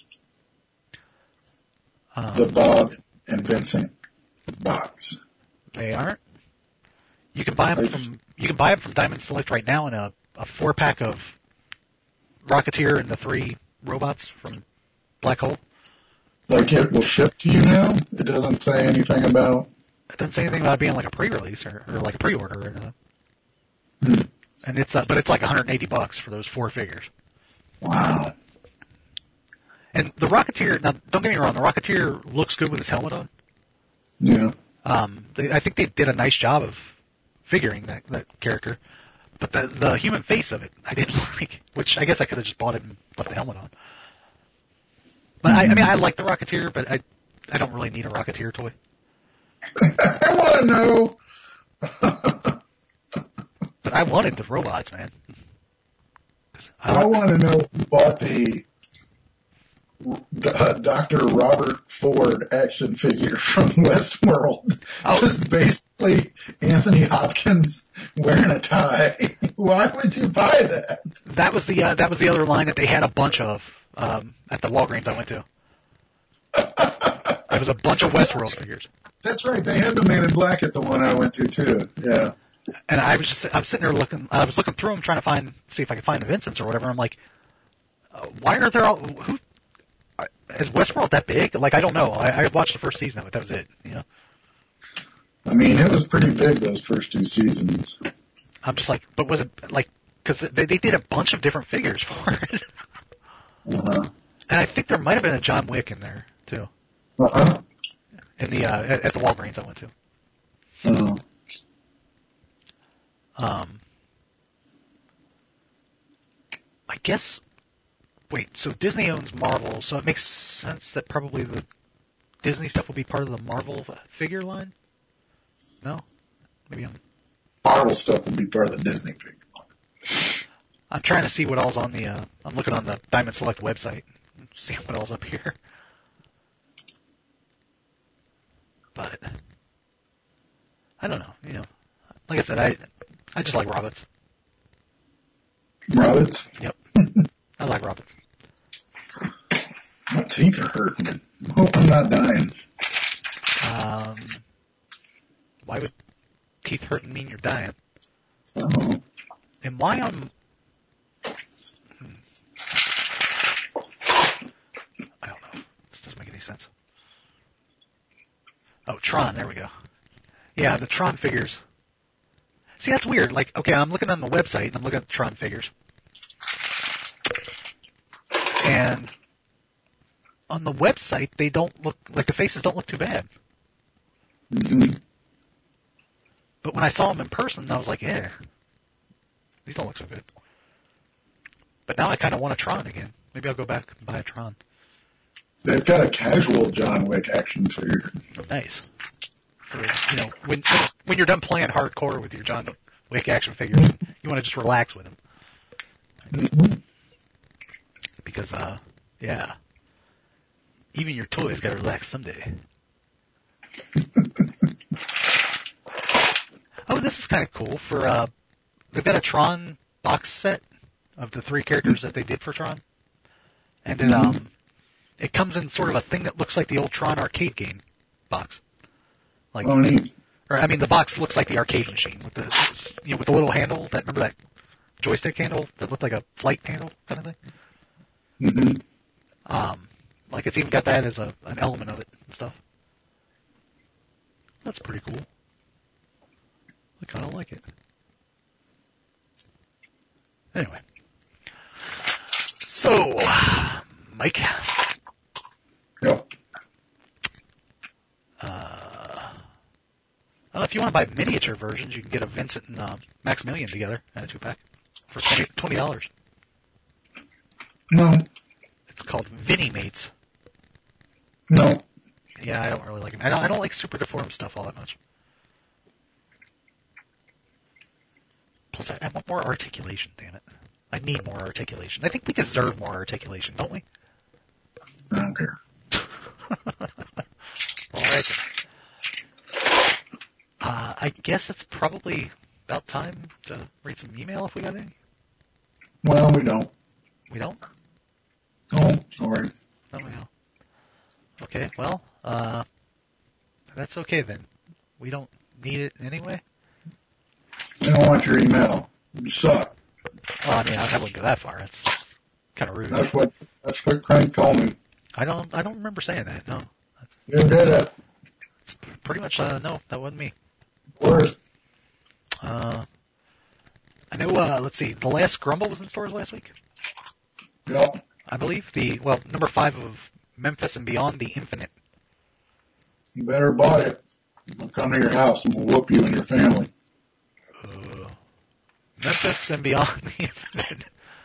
Um, The Bob and Vincent box. They aren't. You can buy them from you can buy them from Diamond Select right now in a, a four pack of Rocketeer and the three robots from Black Hole. Like it will ship to you now. It doesn't say anything about. It doesn't say anything about it being like a pre-release or, or like a pre-order. Or anything. Hmm. And it's uh, but it's like one hundred eighty bucks for those four figures. Wow. And the Rocketeer, now don't get me wrong, the Rocketeer looks good with his helmet on. Yeah. Um, they, I think they did a nice job of figuring that, that character. But the the human face of it, I didn't like, which I guess I could have just bought it and left the helmet on. But I, I mean, I like the Rocketeer, but I I don't really need a Rocketeer toy. I want to know. But I wanted the robots, man. I want to know who bought the uh, Doctor Robert Ford action figure from Westworld. Oh. Just basically Anthony Hopkins wearing a tie. Why would you buy that? That was the uh, that was the other line that they had a bunch of um, at the Walgreens I went to. There was a bunch of Westworld figures. That's right. They had the Man in Black at the one I went to too. Yeah. And I was just, I was sitting there looking, I was looking through them trying to find, see if I could find the Vincents or whatever. I'm like, uh, why are there all, who, is Westworld that big? Like, I don't know. I, I watched the first season of it. That was it, you know? I mean, it was pretty big those first two seasons. I'm just like, but was it, like, because they, they did a bunch of different figures for it. Uh-huh. And I think there might have been a John Wick in there, too. Uh-huh. In the, uh, at, at the Walgreens I went to. Uh-huh. Um, I guess. Wait, so Disney owns Marvel, so it makes sense that probably the Disney stuff will be part of the Marvel figure line. No, maybe I'm. Marvel stuff will be part of the Disney figure. I'm trying to see what all's on the. Uh, I'm looking on the Diamond Select website, see what all's up here. but I don't know. You know, like I said, I I just like rabbits. Rabbits? Yep. I like rabbits. My teeth are hurting. I hope I'm not dying. Um, why would teeth hurting mean you're dying? Oh. And why on... Hmm. I don't know. This doesn't make any sense. Oh, Tron. There we go. Yeah, the Tron figures. See, that's weird. Like, okay, I'm looking on the website, and I'm looking at the Tron figures. And on the website, they don't look... Like, the faces don't look too bad. Mm-hmm. But when I saw them in person, I was like, yeah, these don't look so good. But now I kind of want a Tron again. Maybe I'll go back and buy a Tron. They've got a casual John Wick action figure. Oh, nice. For, you know, when when you're done playing hardcore with your John Wick action figures, you want to just relax with them. Mm-hmm. Because, uh, yeah, even your toys got to relax someday. Oh, this is kind of cool. For uh, they've got a Tron box set of the three characters that they did for Tron, and it um, it comes in sort of a thing that looks like the old Tron arcade game box. Like, oh, neat. Or I mean, the box looks like the arcade machine with the you know with the little handle. That remember that joystick handle that looked like a flight handle kind of thing. Mm-hmm. Um, like it's even got that as a an element of it and stuff. That's pretty cool. I kind of like it. Anyway. So, Mike. Yep. Uh, well, if you want to buy miniature versions, you can get a Vincent and uh, Maximilian together in a two-pack for twenty dollars. No. It's called Vinny Mates. No. Yeah, I don't really like them. I don't, I don't like super deformed stuff all that much. Plus, I, I want more articulation, damn it. I need more articulation. I think we deserve more articulation, don't we? I don't care. All right. Uh, I guess it's probably about time to read some email if we got any. Well, we don't. We don't? Oh, sorry. Oh, yeah. Okay, well, uh, that's okay then. We don't need it anyway. I don't want your email. You suck. Well, I mean, I wouldn't go that far. That's kind of rude. That's what that's what Crank told me. I don't. I don't remember saying that. No. You did it. It's pretty much. Uh, no, that wasn't me. Where's? Uh, I know. Uh, let's see. The last Grumble was in stores last week. Yep. I believe the well number five of Memphis and Beyond, the Infinite. You better buy it. I'll come to your house and we'll whoop you and your family. Uh, Memphis and Beyond, the Infinite.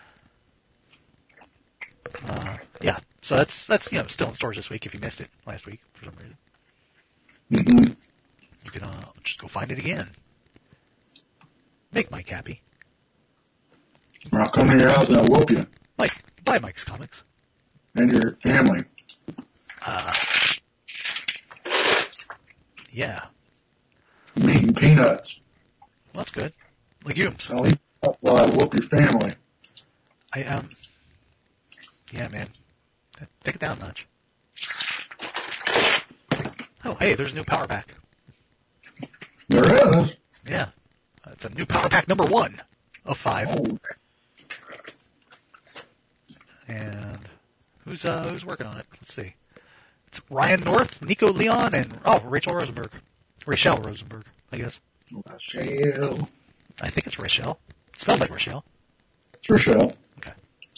Uh, yeah. So that's that's you know still in stores this week. If you missed it last week for some reason, Mm-hmm. you can uh, just go find it again. Make Mike happy. Or I'll come to your house and I'll whoop you Mike, buy Mike's comics. and your family. Uh, yeah. I'm eating peanuts. Well, that's good. Legumes. I'll eat up while I whoop your family. I um. Yeah, man. Take it down a notch. Oh, hey, there's a new power pack. There is. Yeah, it's a new power pack number one of five. Oh. And who's uh who's working on it? Let's see. It's Ryan North, Nico Leon, and oh Rachel Rosenberg, Rachel Rosenberg, I guess. Rochelle. I think it's Rachel. It spelled like Rachel. It's Rochelle. Okay.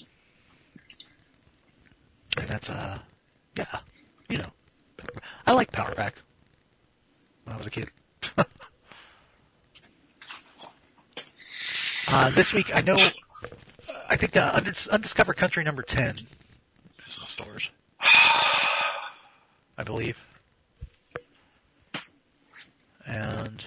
And that's uh yeah, you know, I like Power Pack when I was a kid. uh, this week I know. I think uh, Undiscovered Country number ten is in the stores. I believe. And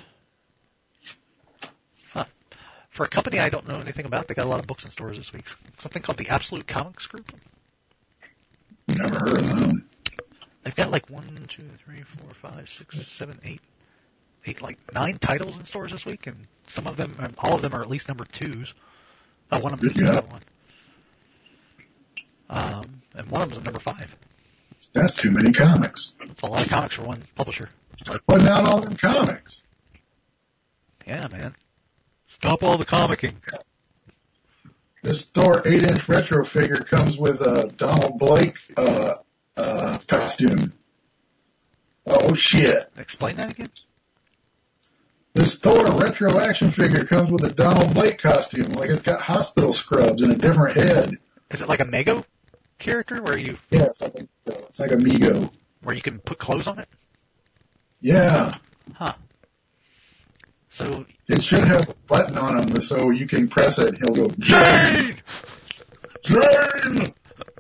huh, for a company I don't know anything about, they got a lot of books in stores this week. Something called the Absolute Comics Group. Never heard of them. They've got got like one, two, three, four, five, six, seven, eight, eight, like nine titles in stores this week, and some of them, all of them are at least number twos. Oh, one of them is Yeah. number one. Um, and one of them is a number five. That's too many comics. That's a lot of comics for one publisher. Putting out all them comics. Yeah, man. Stop all the comicking. This Thor eight-inch retro figure comes with a Donald Blake uh, uh, costume. Oh, shit. Explain that again? This Thor retro action figure comes with a Donald Blake costume. Like, it's got hospital scrubs and a different head. Is it like a Mego character where you Yeah, it's like a, it's like a Mego. where you can put clothes on it? Yeah. Huh. So It should have a button on him so you can press it and he'll go, Jane! Jane!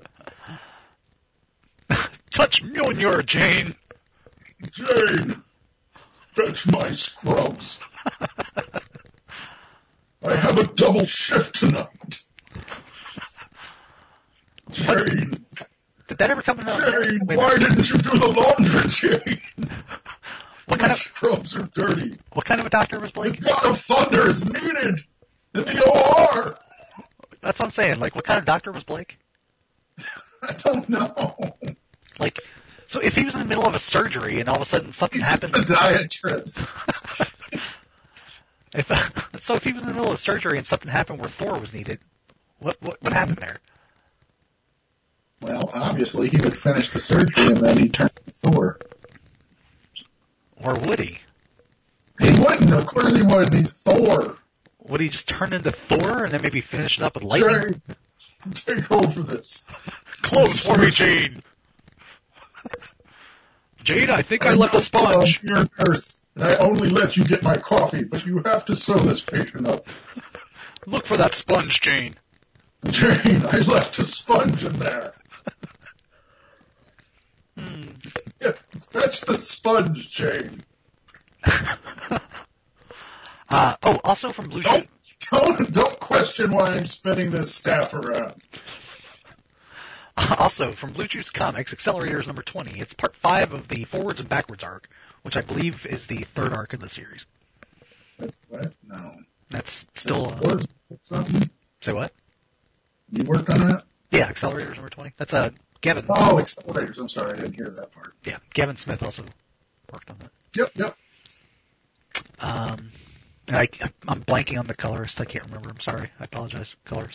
Touch Mjolnir, Jane! Jane! Fetch my scrubs. I have a double shift tonight. Jane! Did that ever come in? Jane, Wait, why didn't you do the laundry, Jane? What My kind of scrubs are dirty. what kind of a doctor was The Blake? God of Thunder is needed in the O R. That's what I'm saying. Like, what kind of doctor was Blake? I don't know. Like, so if he was in the middle of a surgery and all of a sudden something He's happened, a podiatrist. if so if he was in the middle of surgery and something happened where Thor was needed, what what what happened there? Well, obviously he would finish the surgery and then he'd turn to Thor. Or would he? He wouldn't. Of course he wouldn't. He's Thor. Would he just turn into Thor and then maybe finish it up with lightning? Jane, take over this. Close for me, Jane. Jane, I think I left a sponge. You're a nurse, and I only let you get my coffee, but you have to sew this patient up. Look for that sponge, Jane. Jane, I left a sponge in there. Hmm. Yeah, fetch the sponge, Jane. Uh, oh, also from Blue Don't, Shoe. don't, don't question why I'm spinning this staff around. Also from Blue Juice Comics, Accelerators number twenty. It's part five of the Forwards and Backwards arc, which I believe is the third arc of the series. What? No. That's still. Uh, Word, something? say what? You worked on that? Yeah, Accelerators number twenty. That's uh, Gavin. Oh, accelerators. I'm sorry, I didn't hear that part. Yeah, Gavin Smith also worked on that. Yep, yep. Um, and I, I'm blanking on the colorist. I can't remember. I'm sorry. I apologize, colorist.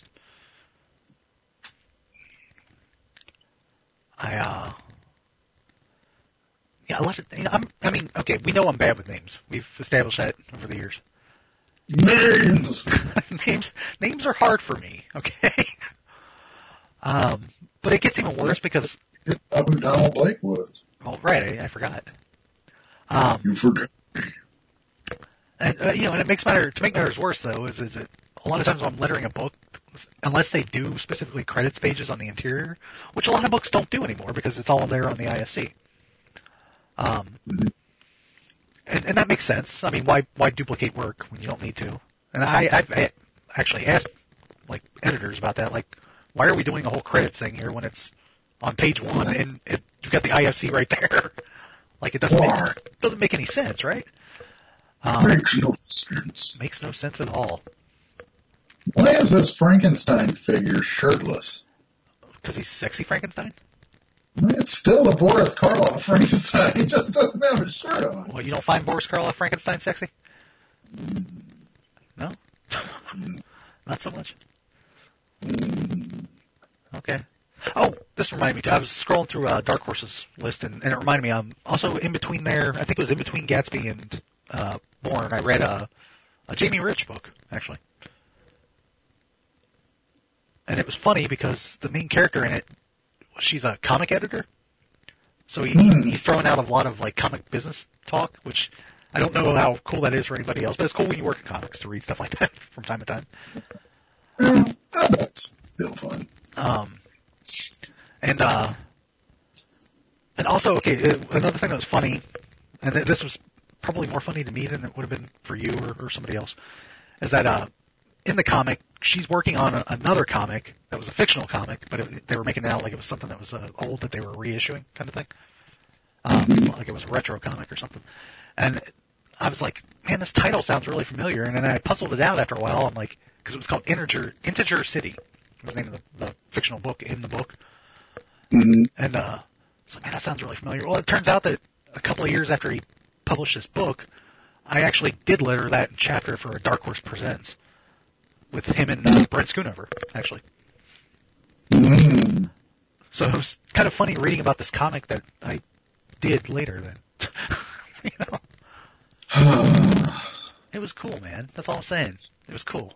I, uh, yeah, a lot of, I'm, I mean, okay, we know I'm bad with names. We've established that over the years. Names! names, names are hard for me, okay? um, but it gets even worse because, Who Donald Blake was. oh, right, I, I forgot. Um, You forgot. And, uh, you know, and it makes matter to make matters worse though is is that a lot of times when I'm lettering a book, unless they do specifically credits pages on the interior, which a lot of books don't do anymore because it's all there on the I F C. Um, Mm-hmm. and, and that makes sense. I mean, why why duplicate work when you don't need to? And I I've I actually asked like editors about that, like why are we doing a whole credits thing here when it's on page one and it, you've got the I F C right there? Like it doesn't Why? make, doesn't make any sense, right? Um, Makes no sense. Makes no sense at all. Why is this Frankenstein figure shirtless? Because he's sexy Frankenstein? It's still the Boris Karloff Frankenstein. He just doesn't have a shirt on. Well, you don't find Boris Karloff Frankenstein sexy? No? Not so much? Okay. Oh, this reminded me, too. I was scrolling through uh, Dark Horse's list, and, and it reminded me, I'm also in between there, I think it was in between Gatsby and uh, Bourne, I read a, a Jamie Rich book, actually. And it was funny because the main character in it, she's a comic editor. So he, Hmm. he's throwing out a lot of like comic business talk, which I don't know how cool that is for anybody else, but it's cool when you work in comics to read stuff like that from time to time. Mm, that's still fun. Um, and uh, and also, okay, uh, another thing that was funny, and th- this was probably more funny to me than it would have been for you or, or somebody else, is that uh, in the comic, she's working on a, another comic that was a fictional comic, but it, they were making it out like it was something that was uh, old that they were reissuing, kind of thing. um, like it was a retro comic or something. And I was like, man, this title sounds really familiar. And then I puzzled it out after a while. I'm like, because it was called Integer Integer City. Was the name of the, the fictional book in the book. Mm-hmm. And uh, I was like, man, that sounds really familiar. Well, it turns out that a couple of years after he published this book, I actually did letter that chapter for a Dark Horse Presents with him and uh, Brent Schoonover, actually. Mm-hmm. So it was kind of funny reading about this comic that I did later then. You know? It was cool, man. That's all I'm saying. It was cool.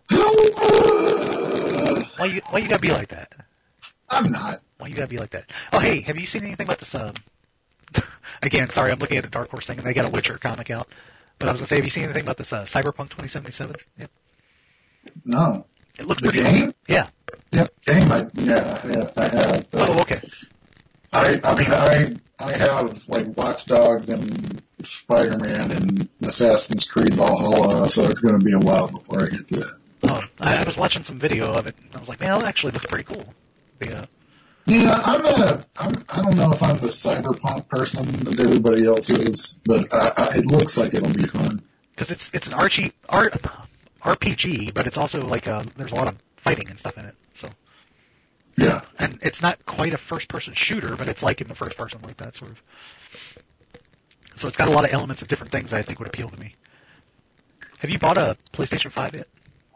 Why you why you gotta be like that? I'm not. Why you gotta be like that? Oh, hey, have you seen anything about this? Um, again, sorry, I'm looking at the Dark Horse thing, and they got a Witcher comic out. But I was gonna say, have you seen anything about this uh, Cyberpunk twenty seventy-seven? Yeah. No. It looks The pretty game? cool. Yeah. Yep, game. I, yeah, yeah, I have. But Oh, okay. I, I mean, I, I have like Watch Dogs and Spider-Man and Assassin's Creed Valhalla, so it's going to be a while before I get to that. Oh, I, I was watching some video of it, and I was like, man, that actually looks pretty cool. The, uh, Yeah, I'm not a. I'm, I don't know if I'm the cyberpunk person that everybody else is, but I, I, it looks like it'll be fun. Because it's it's an Archie, R, RPG, but it's also like uh, there's a lot of fighting and stuff in it. So Yeah. and it's not quite a first-person shooter, but it's like in the first person, like that sort of. So it's got a lot of elements of different things that I think would appeal to me. Have you bought a PlayStation five yet?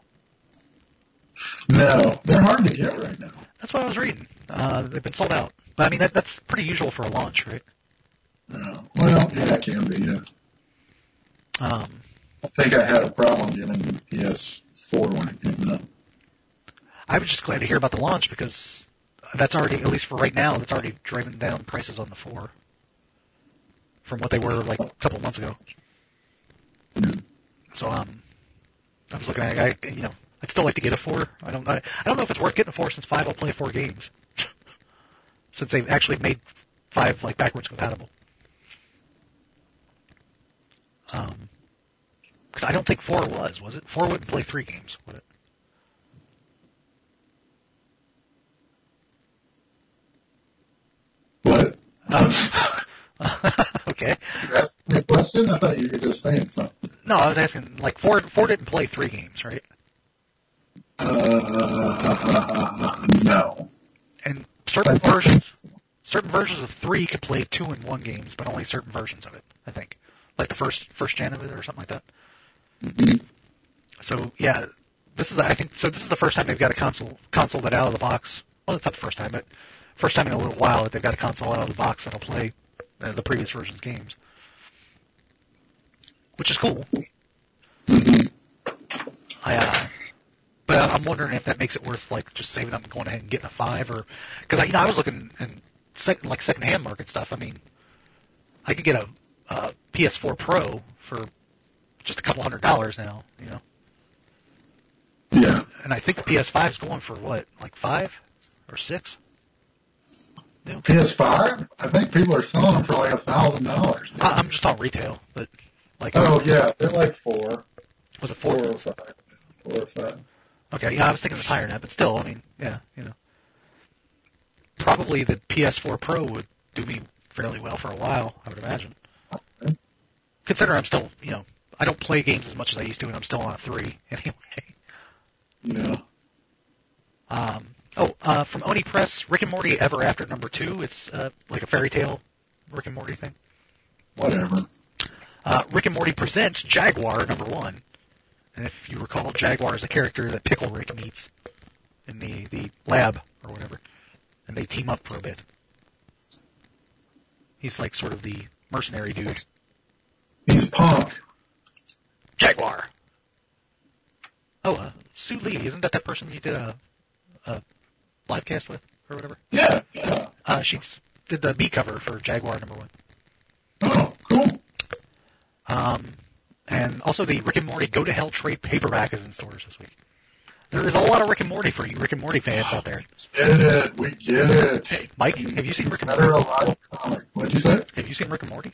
No, they're hard to get right now. That's what I was reading. Uh, they've been sold out. But I mean, that, that's pretty usual for a launch, right? No. Well, yeah, it can be. Yeah. Um, I think I had a problem getting P S four when it came out. I was just glad to hear about the launch because that's already, at least for right now, that's already driving down prices on the four from what they were like a couple of months ago. Yeah. So um, I was looking at, I, you know, I'd still like to get a four. I don't, I, I don't know if it's worth getting a four since five will play four games, since they've actually made five like backwards compatible. Um, because I don't think four was, was it? Four wouldn't play three games, would it? What? Um, okay. You asked me a question? I thought you were just saying something. No, I was asking, like, four, four didn't play three games, right? Uh, no. And certain versions, certain versions of three could play two and one games, but only certain versions of it, I think. Like the first, first gen of it or something like that. Mm-hmm. So, yeah, this is, I think, so this is the first time they've got a console, console that out of the box, well, it's not the first time, but first time in a little while that they've got a console out of the box that'll play uh, the previous version's games. Which is cool. I, uh, but I'm wondering if that makes it worth, like, just saving up and going ahead and getting a five, or, because, I, you know, I was looking in, sec, like, secondhand market stuff. I mean, I could get a, a P S four Pro for just a couple hundred dollars now, you know? Yeah. And I think the P S five is going for, what, like five or six? No. P S five? I think people are selling them for like a thousand dollars. I'm just on retail, but, like... Oh, yeah, they're like four. Was it four? Four or five. Four or five. Okay, yeah, I was thinking it was higher than that, but still, I mean, yeah, you know. Probably the P S four Pro would do me fairly well for a while, I would imagine. Okay. Consider I'm still, you know, I don't play games as much as I used to, and I'm still on a three, anyway. Yeah. Um, oh, uh, from Oni Press, Rick and Morty Ever After number two. It's uh, like a fairy tale Rick and Morty thing. Whatever. Uh, Rick and Morty presents Jaguar number one. And if you recall, Jaguar is a character that Pickle Rick meets in the, the lab or whatever. And they team up for a bit. He's like sort of the mercenary dude. He's a punk. Jaguar! Oh, uh, Sue Lee, isn't that that person you did a, a live cast with or whatever? Yeah, yeah. Uh, she did the B cover for Jaguar number one. Oh, cool. Um, and also the Rick and Morty Go to Hell trade paperback is in stores this week. There is a lot of Rick and Morty for you Rick and Morty fans out there. Get it. We get it. Hey, Mike, have you seen Rick and Better Morty? alive comic. What'd you say? Have you seen Rick and Morty?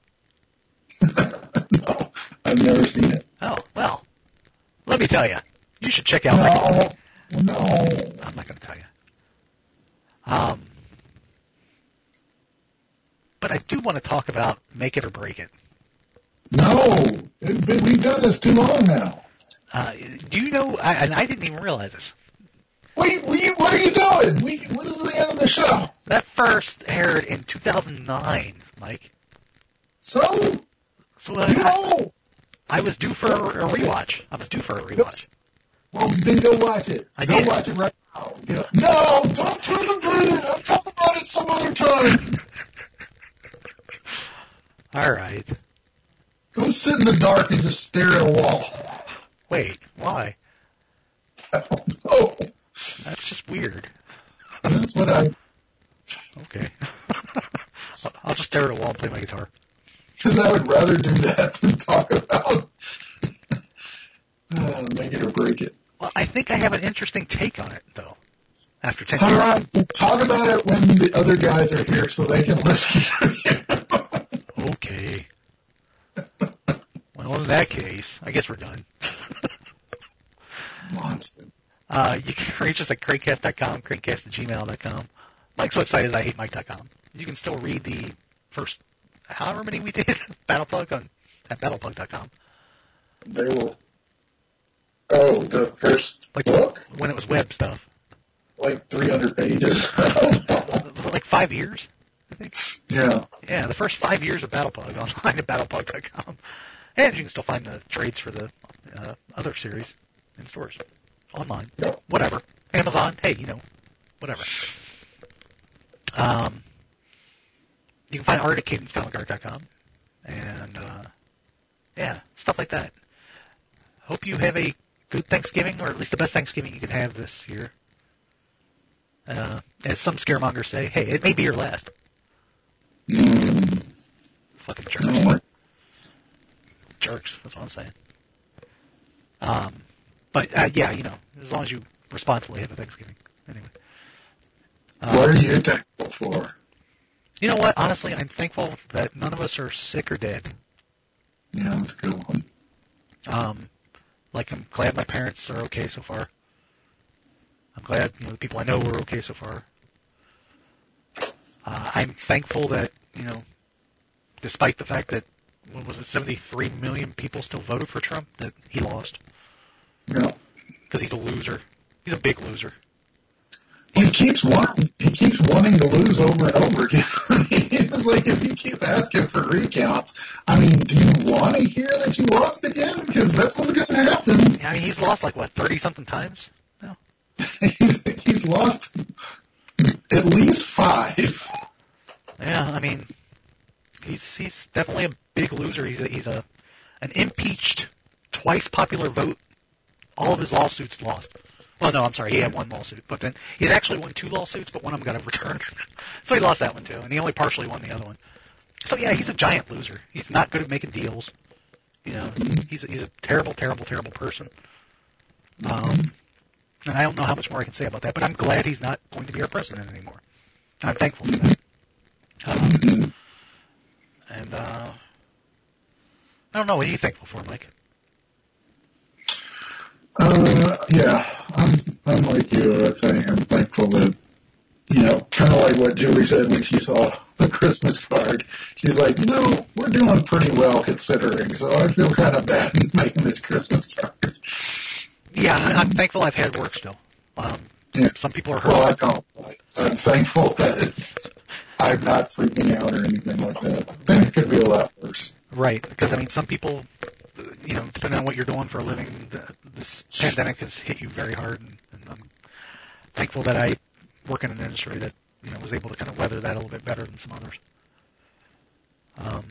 No, I've never seen it. Oh, well, let me tell you. You should check out Rick and Morty. No, no. I'm not going to tell you. Um, but I do want to talk about Make It or Break It. No, it, we've done this too long now. Uh, do you know, I, and I didn't even realize this. What are you, what are you, what are you doing? We, this is the end of the show. That first aired in two thousand nine, Mike. So? So uh, you know. I, I was due for a, a rewatch. I was due for a rewatch. Well, then go watch it. I go did. watch it right now. Yeah. No, don't turn the button. I'll talk about it some other time. All right. Go sit in the dark and just stare at a wall. Wait, why? I don't know. That's just weird. That's what I... Okay. I'll just stare at a wall and play my guitar. Because I would rather do that than talk about uh, Make It or Break It. Well, I think I have an interesting take on it, though. After ten All years. right, we'll talk about it when the other guys are here so they can listen to you. Okay. Well, in that case, I guess we're done. Monster. Uh, you can reach us at cranecast dot com, cranecast at gmail dot com. Mike's website is I hate Mike dot com. You can still read the first, however many we did, Battleplug on at battleplug dot com. They will... Oh, the first like, book? When it was web stuff. Like three hundred pages. Like five years, I think. Yeah. Yeah, the first five years of Battleplug online at battleplug dot com. And you can still find the trades for the uh, other series in stores. Online. Yep. Whatever. Amazon. Hey, you know, whatever. Um, you can find art at cadence comic art dot com. And, uh, yeah, stuff like that. Hope you have a good Thanksgiving, or at least the best Thanksgiving you can have this year. Uh, as some scaremongers say, hey, it may be your last. Mm. Fucking jerks. Oh, Jerks, that's what I'm saying. Um, but, uh, yeah, you know, as long as you responsibly have a Thanksgiving. Anyway. Um, what are you thankful for? You know what? Honestly, I'm thankful that none of us are sick or dead. Yeah, that's a good one. Um, like, I'm glad my parents are okay so far. I'm glad, you know, the people I know are okay so far. Uh, I'm thankful that, you know, despite the fact that, what was it, seventy-three million people still voted for Trump, that he lost. Yeah. Because he's a loser. He's a big loser. He keeps wanting, he keeps wanting to lose over and over again. It's like if you keep asking for recounts, I mean, do you want to hear that you lost again? Because that's what's going to happen. I mean, he's lost like, what, thirty-something times now? he's, he's lost at least five. Yeah, I mean, he's he's definitely a big loser. He's a, he's a an impeached, twice popular vote. All of his lawsuits lost. Well, no, I'm sorry, he had one lawsuit, but then he had actually won two lawsuits, but one of them got overturned. So he lost that one too, and he only partially won the other one. So yeah, he's a giant loser. He's not good at making deals. You know, he's a, he's a terrible, terrible, terrible person. Um, and I don't know how much more I can say about that, but I'm glad he's not going to be our president anymore. I'm thankful for that. Um, and uh, I don't know. What are you thankful for, Mike? Uh, yeah, I'm, I'm like you. I think I'm thankful that, you know, kind of like what Julie said when she saw the Christmas card. She's like, you know, we're doing pretty well considering, so I feel kind of bad making this Christmas card. Yeah, I'm thankful I've had work still. Um, yeah. Some people are hurt. Well, I don't. I'm thankful that I'm not freaking out or anything like that. Things could be a lot worse. Right, because, I mean, some people, you know, depending on what you're doing for a living, the, this pandemic has hit you very hard, and, and I'm thankful that I work in an industry that, you know, was able to kind of weather that a little bit better than some others. Um,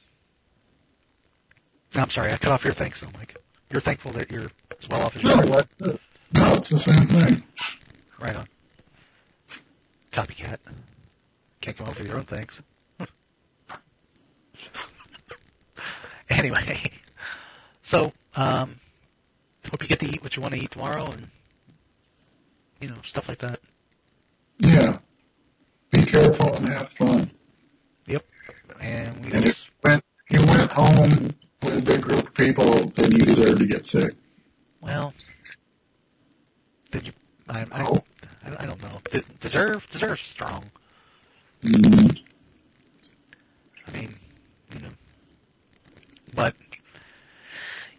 I'm sorry, I cut off your thanks, though, Mike. You're thankful that you're as well off as you No, are. what? No, it's the same thing. Right on. Copycat. Can't come up with your own thanks. Anyway, so, um, hope you get to eat what you want to eat tomorrow and, you know, stuff like that. Yeah. Be careful and have fun. Yep. And we And just, if you went, you went home with a big group of people, then you deserve to get sick. well, did you, I, I, Oh. I, I don't know. Did, deserve, deserve strong. Mm.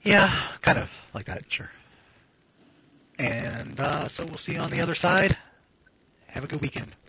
Yeah, kind of like that, sure. And uh, so we'll see you on the other side. Have a good weekend.